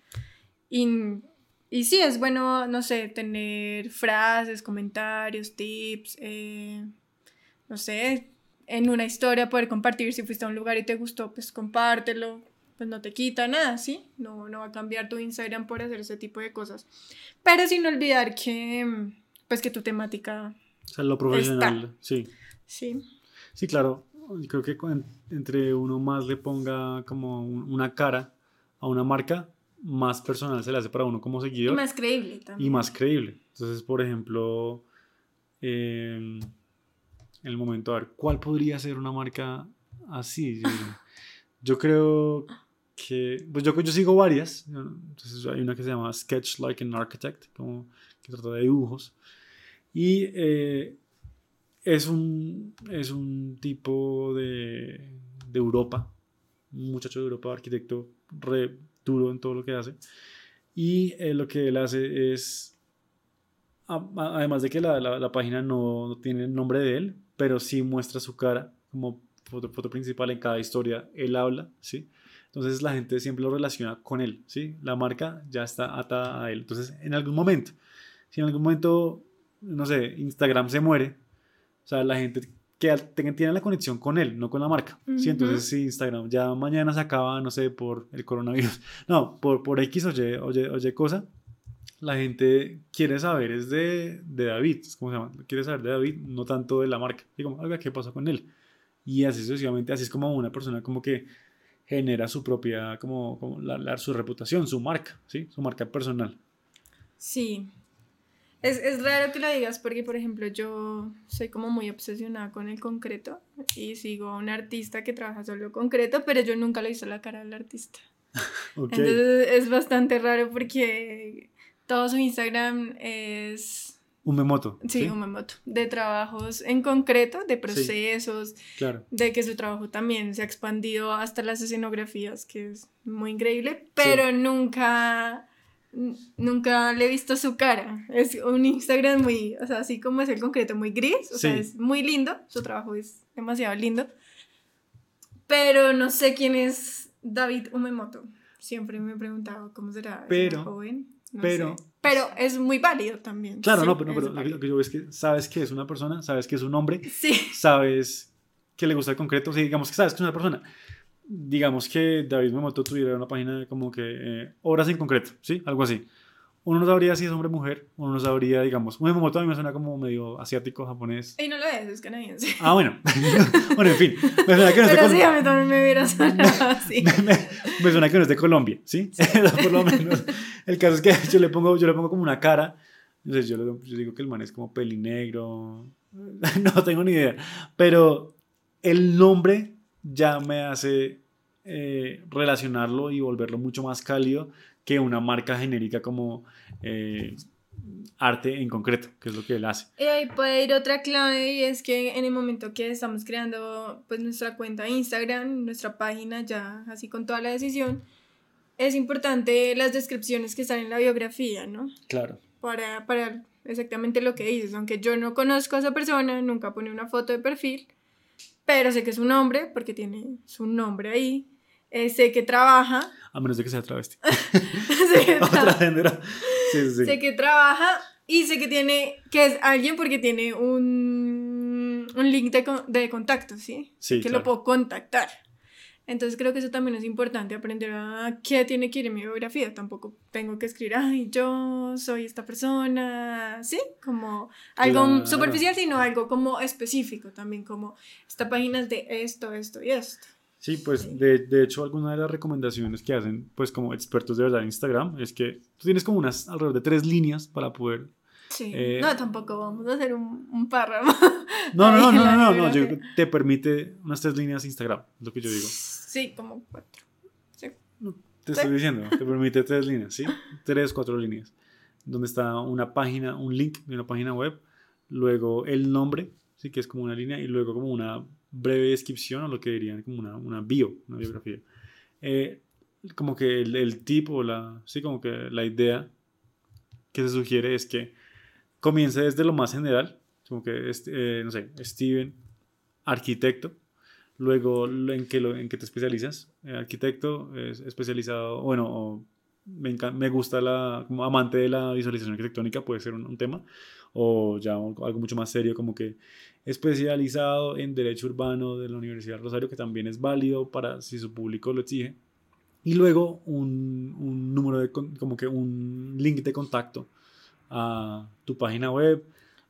Y sí, es bueno, no sé, tener frases, comentarios, tips, no sé, en una historia poder compartir. Si fuiste a un lugar y te gustó, pues compártelo, pues no te quita nada, ¿sí? No va a cambiar tu Instagram por hacer ese tipo de cosas. Pero sin olvidar que, pues que tu temática, o sea, lo profesional, está. Sí. Sí, claro, creo que entre uno más le ponga como una cara a una marca, más personal se le hace para uno como seguidor. Y más creíble también. Y más creíble. Entonces, por ejemplo, en el momento, a ver, ¿cuál podría ser una marca así? Yo creo que, pues yo sigo varias. Entonces hay una que se llama Sketch Like an Architect, como que trata de dibujos. Y es un tipo de Europa, un muchacho de Europa, arquitecto re duro en todo lo que hace. Y lo que él hace es, además de que la página no tiene el nombre de él, pero sí muestra su cara como foto principal en cada historia. Él habla, ¿sí? Entonces la gente siempre lo relaciona con él, ¿sí? La marca ya está atada a él. Entonces, en algún momento, si en algún momento, no sé, Instagram se muere, o sea, la gente que tiene la conexión con él, no con la marca. Uh-huh. ¿Sí? Entonces, si Instagram ya mañana se acaba, no sé, por el coronavirus, no, por X o Y cosa, la gente quiere saber es de David, ¿cómo se llama? Quiere saber de David, no tanto de la marca. Digo, oiga, ¿qué pasó con él? Y así sucesivamente, así es como una persona como que genera su propia, como su reputación, su marca, ¿sí? Su marca personal. Sí. Es raro que lo digas porque, por ejemplo, yo soy como muy obsesionada con el concreto y sigo a un artista que trabaja solo concreto, pero yo nunca le he visto la cara al artista. Okay. Entonces es bastante raro porque todo su Instagram es... un memoto. Sí, un memoto. De trabajos en concreto, de procesos, sí, claro. De que su trabajo también se ha expandido hasta las escenografías, que es muy increíble, pero sí, nunca le he visto su cara. Es un Instagram muy, o sea, así como es el concreto, muy gris, o sea, es muy lindo, su trabajo es demasiado lindo, pero no sé quién es David Umemoto. Siempre me he preguntado cómo será ese joven. No sé. Pero es muy válido también. Claro, sí, no, pero lo que yo veo es que sabes que es una persona, sabes que es un hombre, sí, sabes que le gusta el concreto, o sea, digamos que sabes que es una persona. Digamos que David Umemoto tuviera una página como que obras en concreto, ¿sí? Algo así. Uno no sabría si es hombre o mujer, uno no sabría, digamos, Umemoto a mí me suena como medio asiático, japonés. Y no lo es canadiense. Ah, bueno. Bueno, en fin. Me suena que no es pero sí, a mí también me hubiera sonado así. me suena que no es de Colombia, ¿sí? Por lo menos. El caso es que yo le pongo como una cara. Entonces yo digo que el man es como pelinegro. No tengo ni idea. Pero el nombre ya me hace relacionarlo y volverlo mucho más cálido que una marca genérica como arte en concreto, que es lo que él hace. Y ahí puede ir otra clave, y es que en el momento que estamos creando pues nuestra cuenta de Instagram, nuestra página ya así con toda la decisión, es importante las descripciones que están en la biografía, ¿no? Claro. Para exactamente lo que dices, aunque yo no conozco a esa persona, nunca pone una foto de perfil, pero sé que es un hombre porque tiene su nombre ahí, sé que trabaja. A menos de que sea travesti. Sé que Otra género. Sí, sí. Sé que trabaja y sé que es alguien porque tiene un link de contacto, ¿sí? Sí, Que claro. lo puedo contactar. Entonces creo que eso también es importante, aprender a qué tiene que ir en mi biografía. Tampoco tengo que escribir, ay, yo soy esta persona, ¿sí? Como algo Claro. superficial, sino algo como específico también, como esta página es de esto, esto y esto. Sí, pues Sí. de hecho alguna de las recomendaciones que hacen pues como expertos de verdad en Instagram es que tú tienes como unas alrededor de 3 líneas para poder... Sí, no, tampoco vamos a hacer un párrafo. No, ahí en la yo biografía. creo que te permite unas 3 líneas Instagram, es lo que yo digo. Sí, como 4. Sí. Te Sí. estoy diciendo, te permite 3 líneas, ¿sí? 3, 4 líneas, donde está una página, un link de una página web, luego el nombre, sí, que es como una línea, y luego como una breve descripción o lo que dirían como una bio, una biografía. Eh, Como que el tip o sí, como que la idea que se sugiere es que comience desde lo más general, como que, no sé, Steven, arquitecto, luego en que te especializas, arquitecto, especializado, bueno, me gusta como amante de la visualización arquitectónica, puede ser un tema, o ya algo mucho más serio, como que especializado en derecho urbano de la Universidad de Rosario, que también es válido para si su público lo exige. Y luego un número como que un link de contacto a tu página web,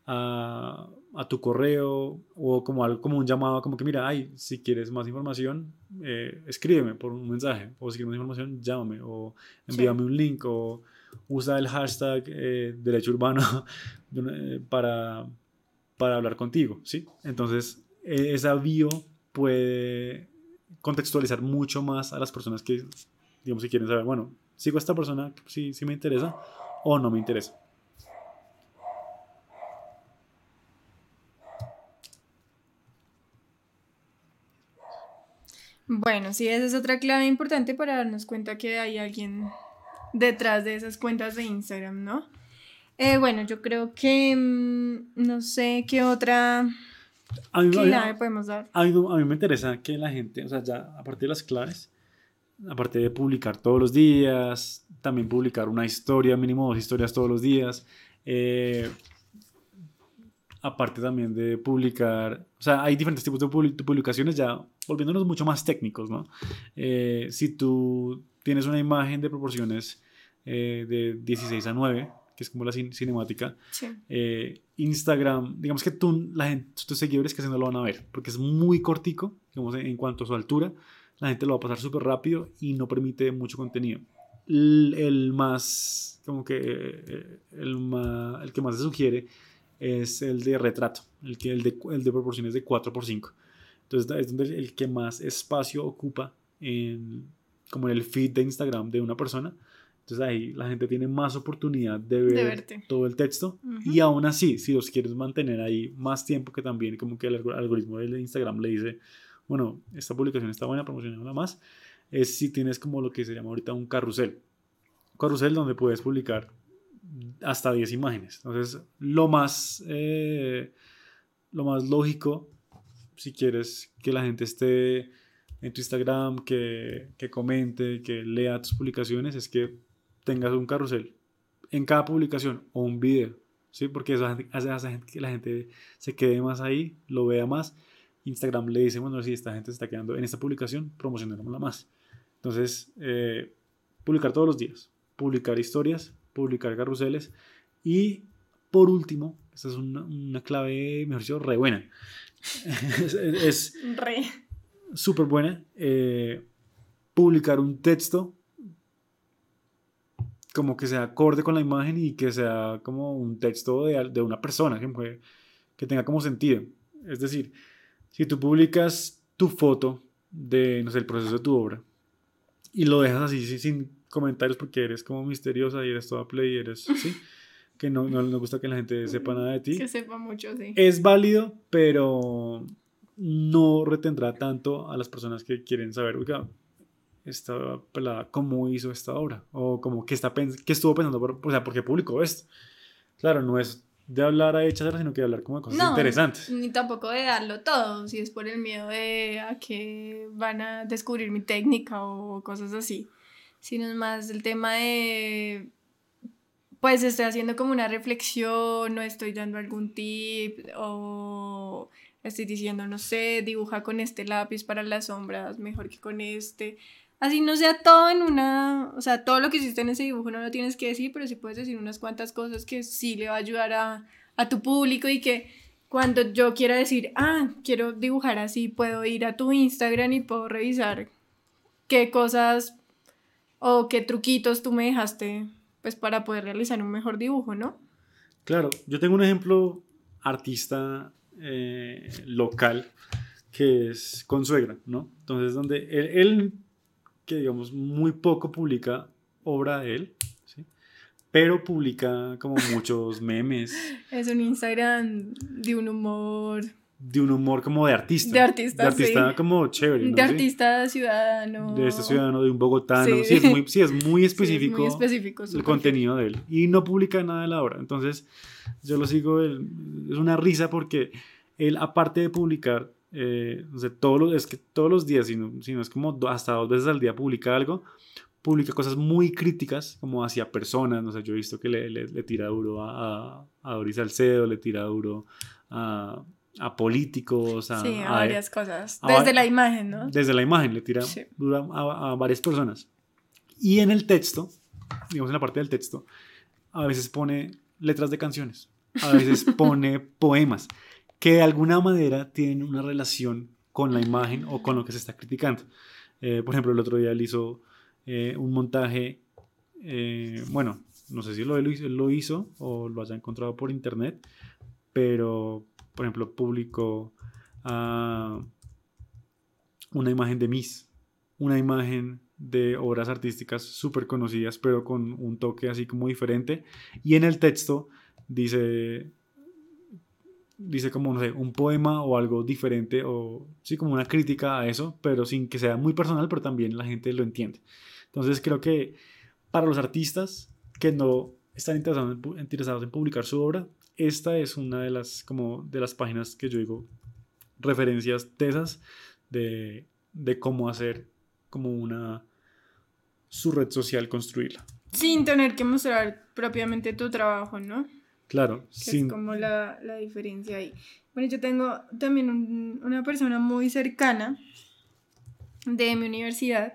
a tu correo, o como algo, como un llamado, como que mira, ay, si quieres más información, escríbeme por un mensaje, o si quieres más información, llámame, o Sí. envíame un link, o usa el hashtag derecho urbano para, hablar contigo, ¿sí? Entonces, esa bio puede contextualizar mucho más a las personas que, digamos, si quieren saber, bueno, sigo a esta persona, si me interesa o no me interesa. Bueno, sí, esa es otra clave importante para darnos cuenta que hay alguien detrás de esas cuentas de Instagram, ¿no? Bueno, yo creo que no sé qué otra A mí, a mí- clave podemos dar. a mí me interesa que la gente, o sea, ya aparte de las claves, aparte de publicar todos los días, también publicar una historia, mínimo 2 historias todos los días, eh, aparte también de publicar, o sea, hay diferentes tipos de publicaciones ya volviéndonos mucho más técnicos, ¿no? Si tú tienes una imagen de proporciones de 16:9, que es como la cinemática, Sí. Instagram, digamos que tus seguidores casi no lo van a ver, porque es muy cortico, digamos, en cuanto a su altura, la gente lo va a pasar súper rápido y no permite mucho contenido. El más, como que, el que más se sugiere es el de retrato, el de proporciones de 4:5. Entonces es donde el que más espacio ocupa como en el feed de Instagram de una persona. Entonces ahí la gente tiene más oportunidad de De ver verte. todo el texto. Ujú. Y aún así, si los quieres mantener ahí más tiempo, que también como que el algoritmo de Instagram le dice, bueno, esta publicación está buena, promocionarla más, es si tienes como lo que se llama ahorita un carrusel. Un carrusel donde puedes publicar hasta 10 imágenes. Entonces, lo más lógico, si quieres que la gente esté en tu Instagram, que comente, que lea tus publicaciones, es que tengas un carrusel en cada publicación o un video, ¿sí? Porque eso hace que la gente se quede más ahí, lo vea más. Instagram le dice, bueno, si esta gente se está quedando en esta publicación, promocionémosla más. Entonces, publicar todos los días, publicar historias, publicar carruseles y, por último, esta es una clave, mejor dicho, re buena. Es Re. súper buena. Publicar un texto como que sea acorde con la imagen y que sea como un texto de una persona que tenga como sentido. Es decir, si tú publicas tu foto de, no sé, el proceso de tu obra y lo dejas así sin comentarios porque eres como misteriosa y eres toda play y eres, ¿sí? que no gusta que la gente sepa nada de ti. Que sepa mucho, sí. Es válido, pero no retendrá tanto a las personas que quieren saber, oiga, esta pelada, ¿cómo hizo esta obra? O como, ¿qué estuvo pensando? O sea, ¿por qué publicó esto? Claro, no es de hablar a hechas, sino que de hablar como de cosas interesantes. Ni tampoco de darlo todo, si es por el miedo de a que van a descubrir mi técnica o cosas así. Sino es más el tema de, pues estoy haciendo como una reflexión, no estoy dando algún tip o estoy diciendo, no sé, dibuja con este lápiz para las sombras mejor que con este. Así no sea todo en una, o sea, todo lo que hiciste en ese dibujo no lo tienes que decir, pero sí puedes decir unas cuantas cosas que sí le va a ayudar a tu público y que cuando yo quiera decir, quiero dibujar así, puedo ir a tu Instagram y puedo revisar qué cosas o qué truquitos tú me dejaste pues para poder realizar un mejor dibujo, ¿no? Claro, yo tengo un ejemplo artista local que es Consuegra, ¿no? Entonces, donde él que digamos muy poco publica obra de él, ¿sí? Pero publica como muchos memes. Es un Instagram de un humor... De un humor como de artista. De artista, de artista sí. Como chévere, ¿no? De artista ciudadano. De este ciudadano, de un bogotano. Sí, Sí, es muy específico, sí, es muy específico el contenido de él. Y no publica nada de la obra. Entonces, yo lo sigo, es una risa porque él, aparte de publicar, no sé, es que todos los días, sino es como hasta 2 veces al día publica algo, publica cosas muy críticas como hacia personas, no sé, yo he visto que le tira duro a Doris Salcedo, le tira duro a políticos, sí, a varias cosas, desde la imagen, ¿no? Desde la imagen, le tira duro a varias personas. Y en el texto, digamos en la parte del texto, a veces pone letras de canciones, a veces pone poemas, que de alguna manera tienen una relación con la imagen o con lo que se está criticando. Por ejemplo, el otro día él hizo un montaje, bueno, no sé si él lo hizo o lo haya encontrado por internet, pero, por ejemplo, publicó una imagen de Miss, una imagen de obras artísticas súper conocidas, pero con un toque así como diferente, y en el texto dice como, no sé, un poema o algo diferente, o sí, como una crítica a eso, pero sin que sea muy personal, pero también la gente lo entiende. Entonces creo que para los artistas que no están interesados en publicar su obra, esta es una de las páginas que yo digo, referencias de esas, de cómo hacer como su red social, construirla. Sin tener que mostrar propiamente tu trabajo, ¿no? Claro. Que es como la diferencia ahí. Bueno, yo tengo también una persona muy cercana de mi universidad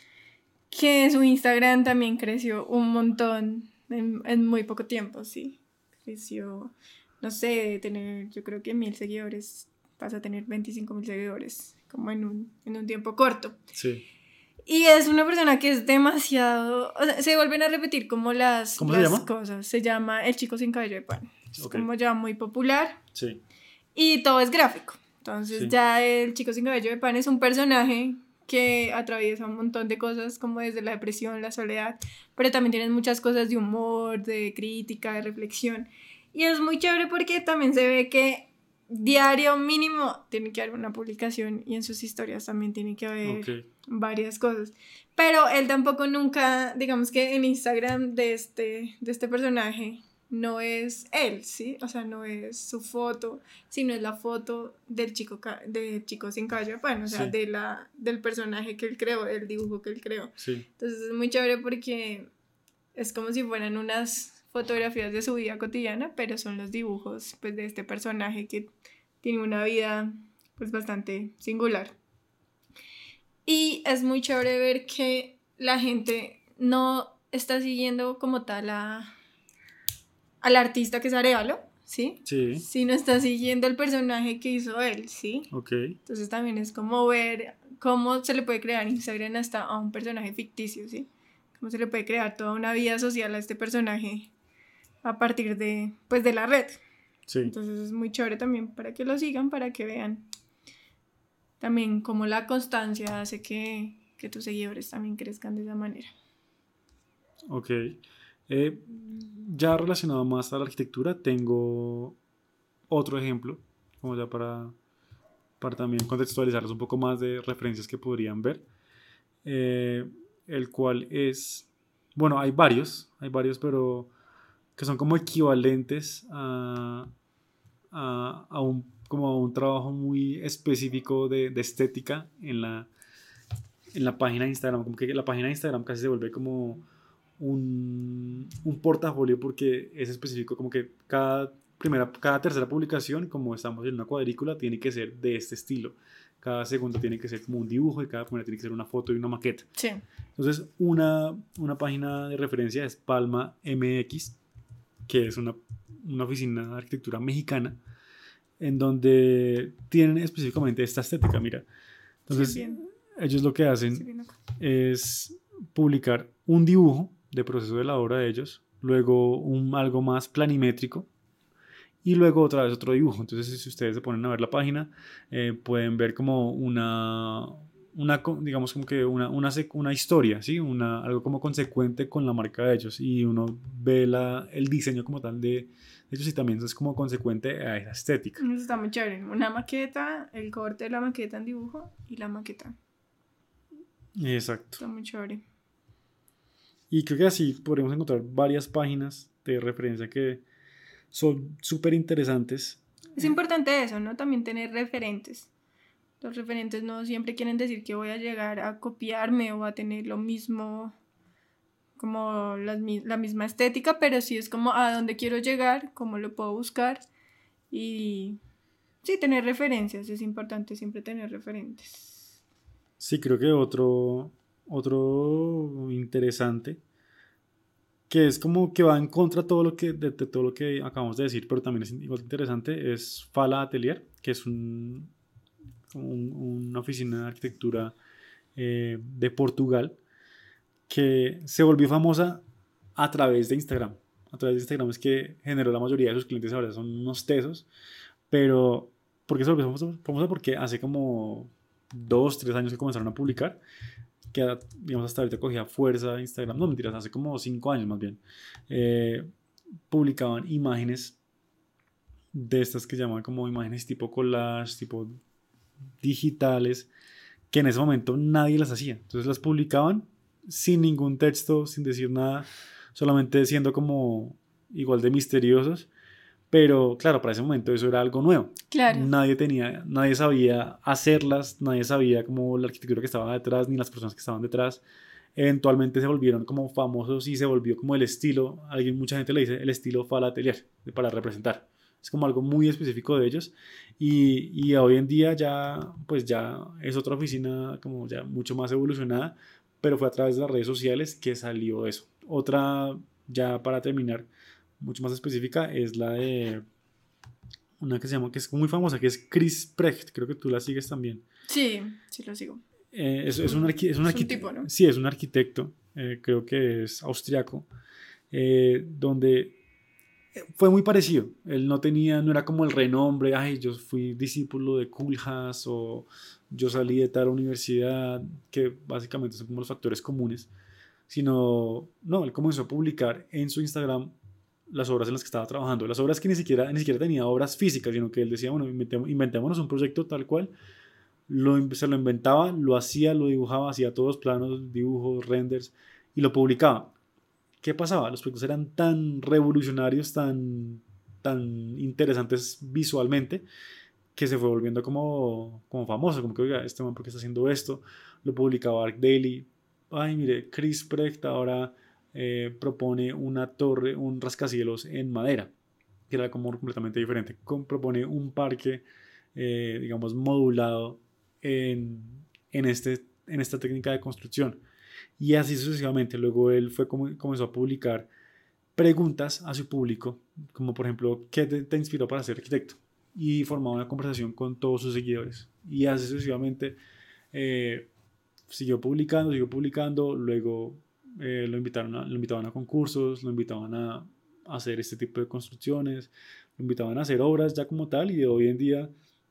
que su Instagram también creció un montón en muy poco tiempo, sí. Creció, no sé, de tener, yo creo que 1,000 seguidores, pasa a tener 25,000 seguidores, como en un tiempo corto. Sí. Y es una persona que es demasiado... O sea, se vuelven a repetir como ¿Cómo se llama? cosas. Se llama El Chico Sin Cabello de Pan. Es como ya muy popular. Sí. Y todo es gráfico. Entonces sí. ya El Chico Sin Cabello de Pan es un personaje que atraviesa un montón de cosas, como desde la depresión, la soledad, pero también tienen muchas cosas de humor, de crítica, de reflexión. Y es muy chévere porque también se ve que diario mínimo tiene que haber una publicación y en sus historias también tiene que haber varias cosas. Pero él tampoco nunca, digamos que en Instagram de este personaje no es él, ¿sí? O sea, no es su foto, sino es la foto del chico sin cabello, bueno, o sea, sí. Del personaje que él creó, del dibujo que él creó. Sí. Entonces es muy chévere porque es como si fueran unas fotografías de su vida cotidiana, pero son los dibujos pues de este personaje que tiene una vida pues bastante singular. Y es muy chévere ver que la gente no está siguiendo como tal al artista que es Arévalo, ¿sí? Sí. Sino está siguiendo el personaje que hizo él, ¿sí? Ok. Entonces también es como ver cómo se le puede crear Instagram hasta a un personaje ficticio, ¿sí? Cómo se le puede crear toda una vida social a este personaje a partir de la red. Sí. Entonces es muy chévere también para que lo sigan, para que vean también cómo la constancia hace que tus seguidores también crezcan de esa manera. Ok. Eh, ya relacionado más a la arquitectura, tengo otro ejemplo, como ya para también contextualizarlos un poco más de referencias que podrían ver, eh, el cual es, bueno, hay varios, pero que son como equivalentes a un, como a un trabajo muy específico de estética en la página de Instagram. Como que la página de Instagram casi se vuelve como un portafolio porque es específico, como que cada tercera publicación, como estamos en una cuadrícula, tiene que ser de este estilo. Cada segundo tiene que ser como un dibujo y cada primera tiene que ser una foto y una maqueta. Sí. Entonces, una página de referencia es Palma MX, que es una oficina de arquitectura mexicana, en donde tienen específicamente esta estética, mira. Sí, Entonces, bien. ellos lo que Sí, hacen bien acá. es publicar un dibujo de proceso de la obra de ellos, luego algo más planimétrico y luego otra vez otro dibujo. Entonces, si ustedes se ponen a ver la página, pueden ver como digamos como que una historia, ¿sí? Algo como consecuente con la marca de ellos y uno ve el diseño como tal de ellos y también es como consecuente a esa estética. Eso está muy chévere. Una maqueta, el corte de la maqueta en dibujo y la maqueta. Exacto. Está muy chévere. Y creo que así podremos encontrar varias páginas de referencia que son súper interesantes. Es importante eso, ¿no? También tener referentes. Los referentes no siempre quieren decir que voy a llegar a copiarme o a tener lo mismo, como la misma estética, pero sí es como a dónde quiero llegar, cómo lo puedo buscar y sí, tener referencias. Es importante siempre tener referentes. Sí, creo que otro interesante, que es como que va en contra de todo lo que acabamos de decir, pero también es igual de interesante, es Fala Atelier, que es una oficina de arquitectura de Portugal, que se volvió famosa a través de Instagram. A través de Instagram es que generó la mayoría de sus clientes ahora, son unos tesos, pero ¿por qué se volvió famosa? Famosa porque hace como 2, 3 años que comenzaron a publicar, que digamos hasta ahorita cogía fuerza Instagram, no mentiras, hace como 5 años más bien, eh, publicaban imágenes de estas que llaman como imágenes tipo collage, tipo digitales, que en ese momento nadie las hacía. Entonces las publicaban sin ningún texto, sin decir nada, solamente siendo como igual de misteriosos. Pero claro, para ese momento eso era algo nuevo. Claro. Nadie sabía hacerlas, nadie sabía como la arquitectura que estaba detrás, ni las personas que estaban detrás. Eventualmente se volvieron como famosos y se volvió como el estilo, mucha gente le dice el estilo Fala Atelier, para representar. Es como algo muy específico de ellos y hoy en día ya, pues ya es otra oficina como ya mucho más evolucionada, pero fue a través de las redes sociales que salió eso. Otra, ya para terminar, mucho más específica, es la de una que se llama, que es muy famosa, que es Chris Precht, creo que tú la sigues también. Sí, sí lo sigo. Es un Es un tipo, ¿no? sí, es un arquitecto, creo que es austriaco, donde fue muy parecido. Él no era como el renombre, ay, yo fui discípulo de Koolhaas o yo salí de tal universidad, que básicamente son como los factores comunes, sino, no, él comenzó a publicar en su Instagram las obras en las que estaba trabajando, las obras que ni siquiera tenía obras físicas, sino que él decía, bueno, inventémonos un proyecto tal cual, se lo inventaba, lo hacía, lo dibujaba, hacía todos planos, dibujos, renders, y lo publicaba. ¿Qué pasaba? Los proyectos eran tan revolucionarios, tan interesantes visualmente, que se fue volviendo como famoso, como que, oiga, este man, ¿por qué está haciendo esto? Lo publicaba Arc Daily. Ay, mire, Chris Precht ahora propone una torre, un rascacielos en madera, que era como completamente diferente. Propone un parque, digamos, modulado en, en esta técnica de construcción. Y así sucesivamente. Luego él comenzó a publicar preguntas a su público, como por ejemplo, ¿qué te inspiró para ser arquitecto? Y formaba una conversación con todos sus seguidores. Y así sucesivamente eh, siguió publicando, luego lo invitaban a concursos, lo invitaban a hacer este tipo de construcciones, lo invitaban a hacer obras ya como tal y de hoy en día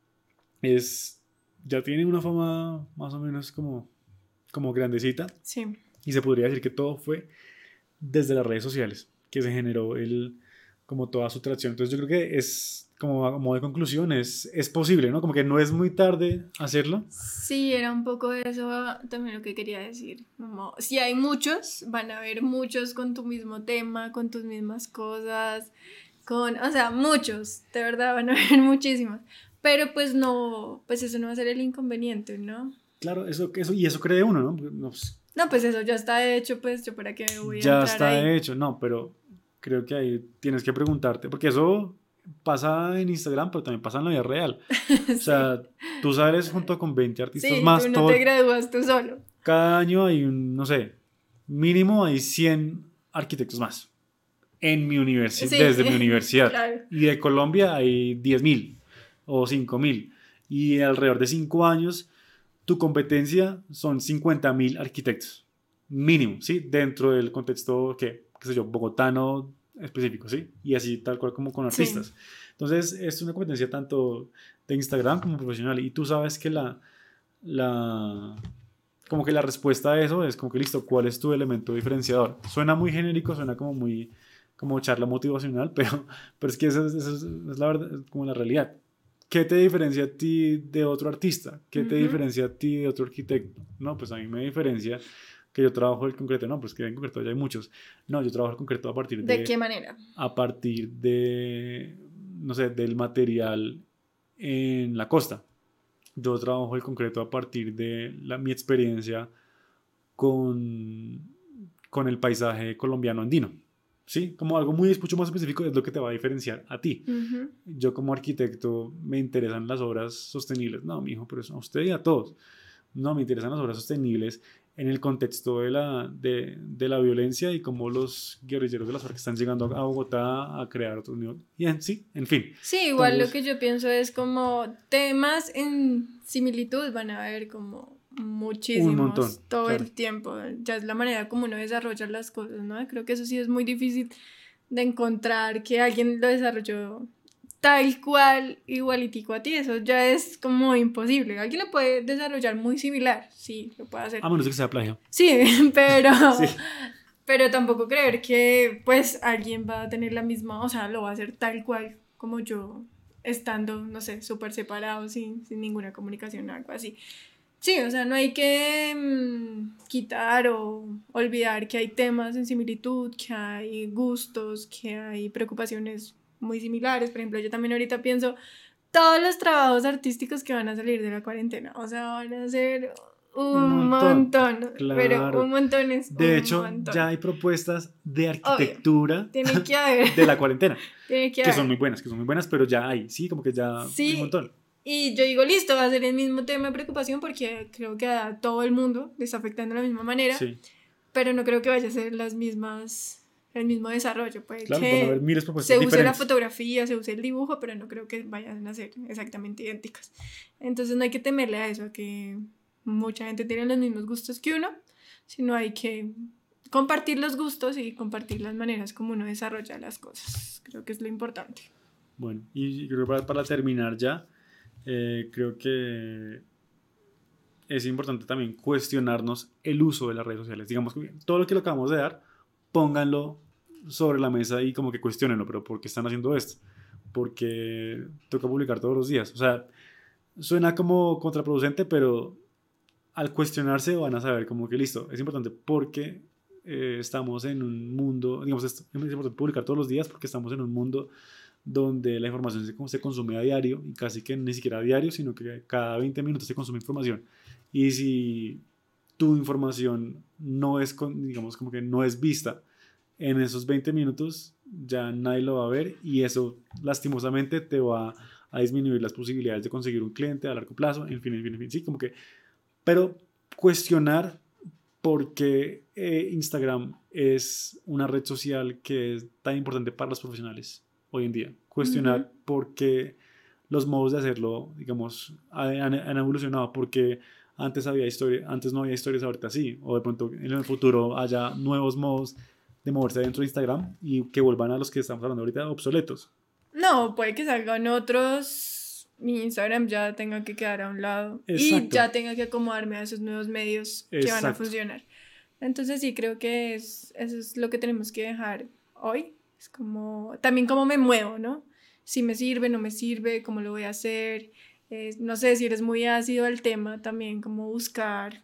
es, ya tiene una fama más o menos como grandecita Sí. y se podría decir que todo fue desde las redes sociales, que se generó como toda su tracción. Entonces yo creo que es, como de conclusión, es posible, ¿no? Como que no es muy tarde hacerlo. Sí, era un poco eso también lo que quería decir. Como, si hay muchos, van a haber muchos con tu mismo tema, con tus mismas cosas, o sea, muchos, de verdad van a haber muchísimos. Pero pues no, pues eso no va a ser el inconveniente, ¿no? Claro, eso cree uno, ¿no? No, pues, No, pues eso ya está hecho, pues yo para qué voy a ya entrar está ahí. hecho, no, pero creo que ahí tienes que preguntarte, porque eso pasa en Instagram, pero también pasa en la vida real. O Sí, sea, tú sales junto con 20 artistas sí, tú más, no te gradúas tú solo. cada año hay no sé, mínimo hay 100 arquitectos más en mi universidad, desde mi Sí, universidad. claro. Y de Colombia hay 10.000 o 5.000. Y alrededor de 5 años, tu competencia son 50.000 arquitectos. Mínimo, ¿sí? Dentro del contexto, qué sé yo, bogotano específico, ¿sí? Y así tal cual como con Sí. artistas. Entonces, es una competencia tanto de Instagram como profesional. Y tú sabes que la, como que la respuesta a eso es como que listo, ¿cuál es tu elemento diferenciador? Suena muy genérico, suena como muy como charla motivacional, pero es que eso es la verdad, como la realidad. ¿Qué te diferencia a ti de otro artista? ¿Qué te Ujú. diferencia a ti de otro arquitecto? No, pues a mí me diferencia que yo trabajo el concreto, no, pues que en concreto ya hay muchos. No, yo trabajo el concreto ¿De qué manera? a partir de, no sé, del material en la costa. Yo trabajo el concreto a partir de mi experiencia con, con el paisaje colombiano andino. ¿Sí? Como algo mucho más específico es lo que te va a diferenciar a ti. Ujú. Yo como arquitecto me interesan las obras sostenibles. No, mi hijo, pero eso a usted y a todos. No, me interesan las obras sostenibles en el contexto de la violencia y cómo los guerrilleros de las FARC están llegando a Bogotá a crear otro nivel. Y sí, en fin. Sí, igual lo Entonces, que yo pienso es como temas en similitud van a haber como un montón, muchísimos todo claro. el tiempo. Ya es la manera como uno desarrolla las cosas, ¿no? Creo que eso sí es muy difícil de encontrar que alguien lo desarrolló tal cual, igualitico a ti. Eso ya es como imposible. Alguien lo puede desarrollar muy similar, sí, lo puede hacer. A menos que sea plagio. Sí, pero, Sí. pero tampoco creer que pues alguien va a tener la misma, o sea, lo va a hacer tal cual como yo, estando, no sé, súper separado, sin ninguna comunicación o algo así. Sí, o sea, no hay que quitar o olvidar que hay temas en similitud, que hay gustos, que hay preocupaciones muy similares. Por ejemplo, yo también ahorita pienso todos los trabajos artísticos que van a salir de la cuarentena. O sea, van a ser Un un montón, montón, pero claro. un montón es De un hecho, ya montón. hay propuestas de Obvio, arquitectura tiene que haber, de la cuarentena, tiene que haber. que son muy buenas, pero ya hay, sí, como que ya hay un Sí, montón. y yo digo, listo, va a ser el mismo tema de preocupación porque creo que a todo el mundo le está afectando de la misma manera, Sí, pero no creo que vaya a ser las mismas, el mismo desarrollo. Puede claro, van a haber que miles de se propuestas use la diferentes. fotografía, se use el dibujo, pero no creo que vayan a ser exactamente idénticas. Entonces no hay que temerle a eso, a que mucha gente tiene los mismos gustos que uno, sino hay que compartir los gustos y compartir las maneras como uno desarrolla las cosas. Creo que es lo importante. Bueno, y creo que para terminar ya, creo que es importante también cuestionarnos el uso de las redes sociales. Digamos que todo lo que le acabamos de dar, pónganlo sobre la mesa y como que cuestionenlo, pero ¿por qué están haciendo esto? Porque toca publicar todos los días. O sea, suena como contraproducente, pero al cuestionarse van a saber como que listo, es importante porque estamos en un mundo, digamos, es importante publicar todos los días porque estamos en un mundo donde la información se consume a diario y casi que ni siquiera a diario, sino que cada 20 minutos se consume información. Y si tu información no es, digamos, como que no es vista en esos 20 minutos, ya nadie lo va a ver y eso lastimosamente te va a disminuir las posibilidades de conseguir un cliente a largo plazo, en fin, sí, como que, pero cuestionar por qué Instagram es una red social que es tan importante para los profesionales hoy en día. Ujú. Cuestionar por qué los modos de hacerlo, digamos, han evolucionado, porque antes no había historias, ahorita sí, o de pronto en el futuro haya nuevos modos de moverse dentro de Instagram y que vuelvan a los que estamos hablando ahorita obsoletos. No, puede que salgan otros, mi Instagram ya tenga que quedar a un lado y Exacto, ya tenga que acomodarme a esos nuevos medios que van a exacto. funcionar. Entonces sí, creo que eso es lo que tenemos que dejar hoy. Es como, también cómo me muevo, ¿no? Si me sirve, no me sirve, cómo lo voy a hacer. No sé, si eres muy ácido al tema, también cómo buscar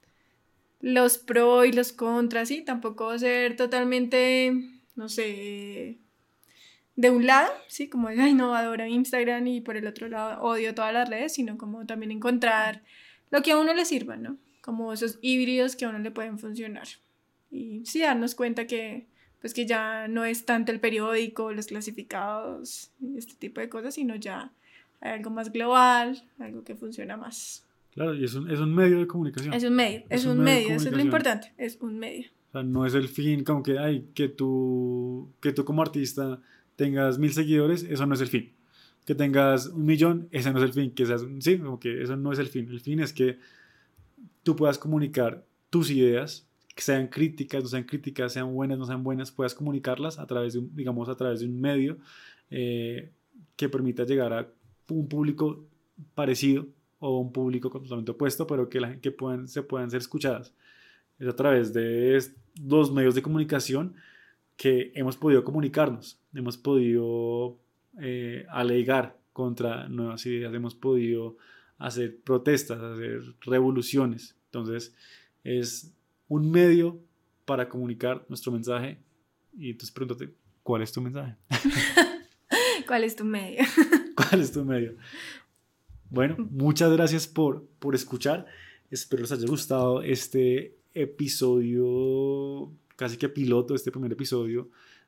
los pros y los contras, ¿sí? Tampoco ser totalmente, no sé, de un lado, ¿sí? Como, ay, no, adoro Instagram y por el otro lado odio todas las redes, sino como también encontrar lo que a uno le sirva, ¿no? Como esos híbridos que a uno le pueden funcionar. Y sí darnos cuenta que, pues que ya no es tanto el periódico, los clasificados, y este tipo de cosas, sino ya hay algo más global, algo que funciona más. Claro, y es un medio de comunicación. Es un Medio de medio, eso es lo comunicación. importante, es un medio. O sea, no es el fin como que, ay, que tú como artista tengas 1000 seguidores, eso no es el fin. Que tengas 1 millón, ese no es el fin. Que seas, sí, como que eso no es el fin. El fin es que tú puedas comunicar tus ideas, que sean críticas, no sean críticas, sean buenas, no sean buenas, puedas comunicarlas a través de un, digamos, a través de un medio eh, que permita llegar a un público parecido o un público completamente opuesto, pero que se puedan ser escuchadas. Es a través de los medios de comunicación que hemos podido comunicarnos, hemos podido alegar contra nuevas ideas, hemos podido hacer protestas, hacer revoluciones. Entonces, es un medio para comunicar nuestro mensaje. Y entonces pregúntate, ¿cuál es tu mensaje? ¿Cuál es tu medio? ¿Cuál es tu medio? Bueno, muchas gracias por escuchar. Espero les haya gustado este episodio, casi que piloto, este primer episodio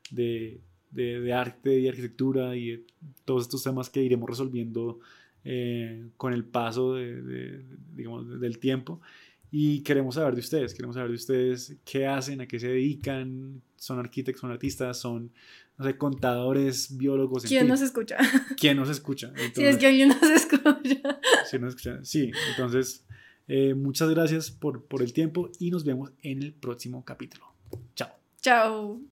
de arte y arquitectura y de todos estos temas que iremos resolviendo con el paso digamos, del tiempo. Y queremos saber de ustedes qué hacen, a qué se dedican, son arquitectos, son artistas, son, no sé, contadores, biólogos, en ¿Quién fin. nos escucha? ¿Quién nos escucha? Entonces, Si es que alguien nos escucha. si nos escucha. Sí, entonces, muchas gracias por el tiempo y nos vemos en el próximo capítulo. Chao. Chao.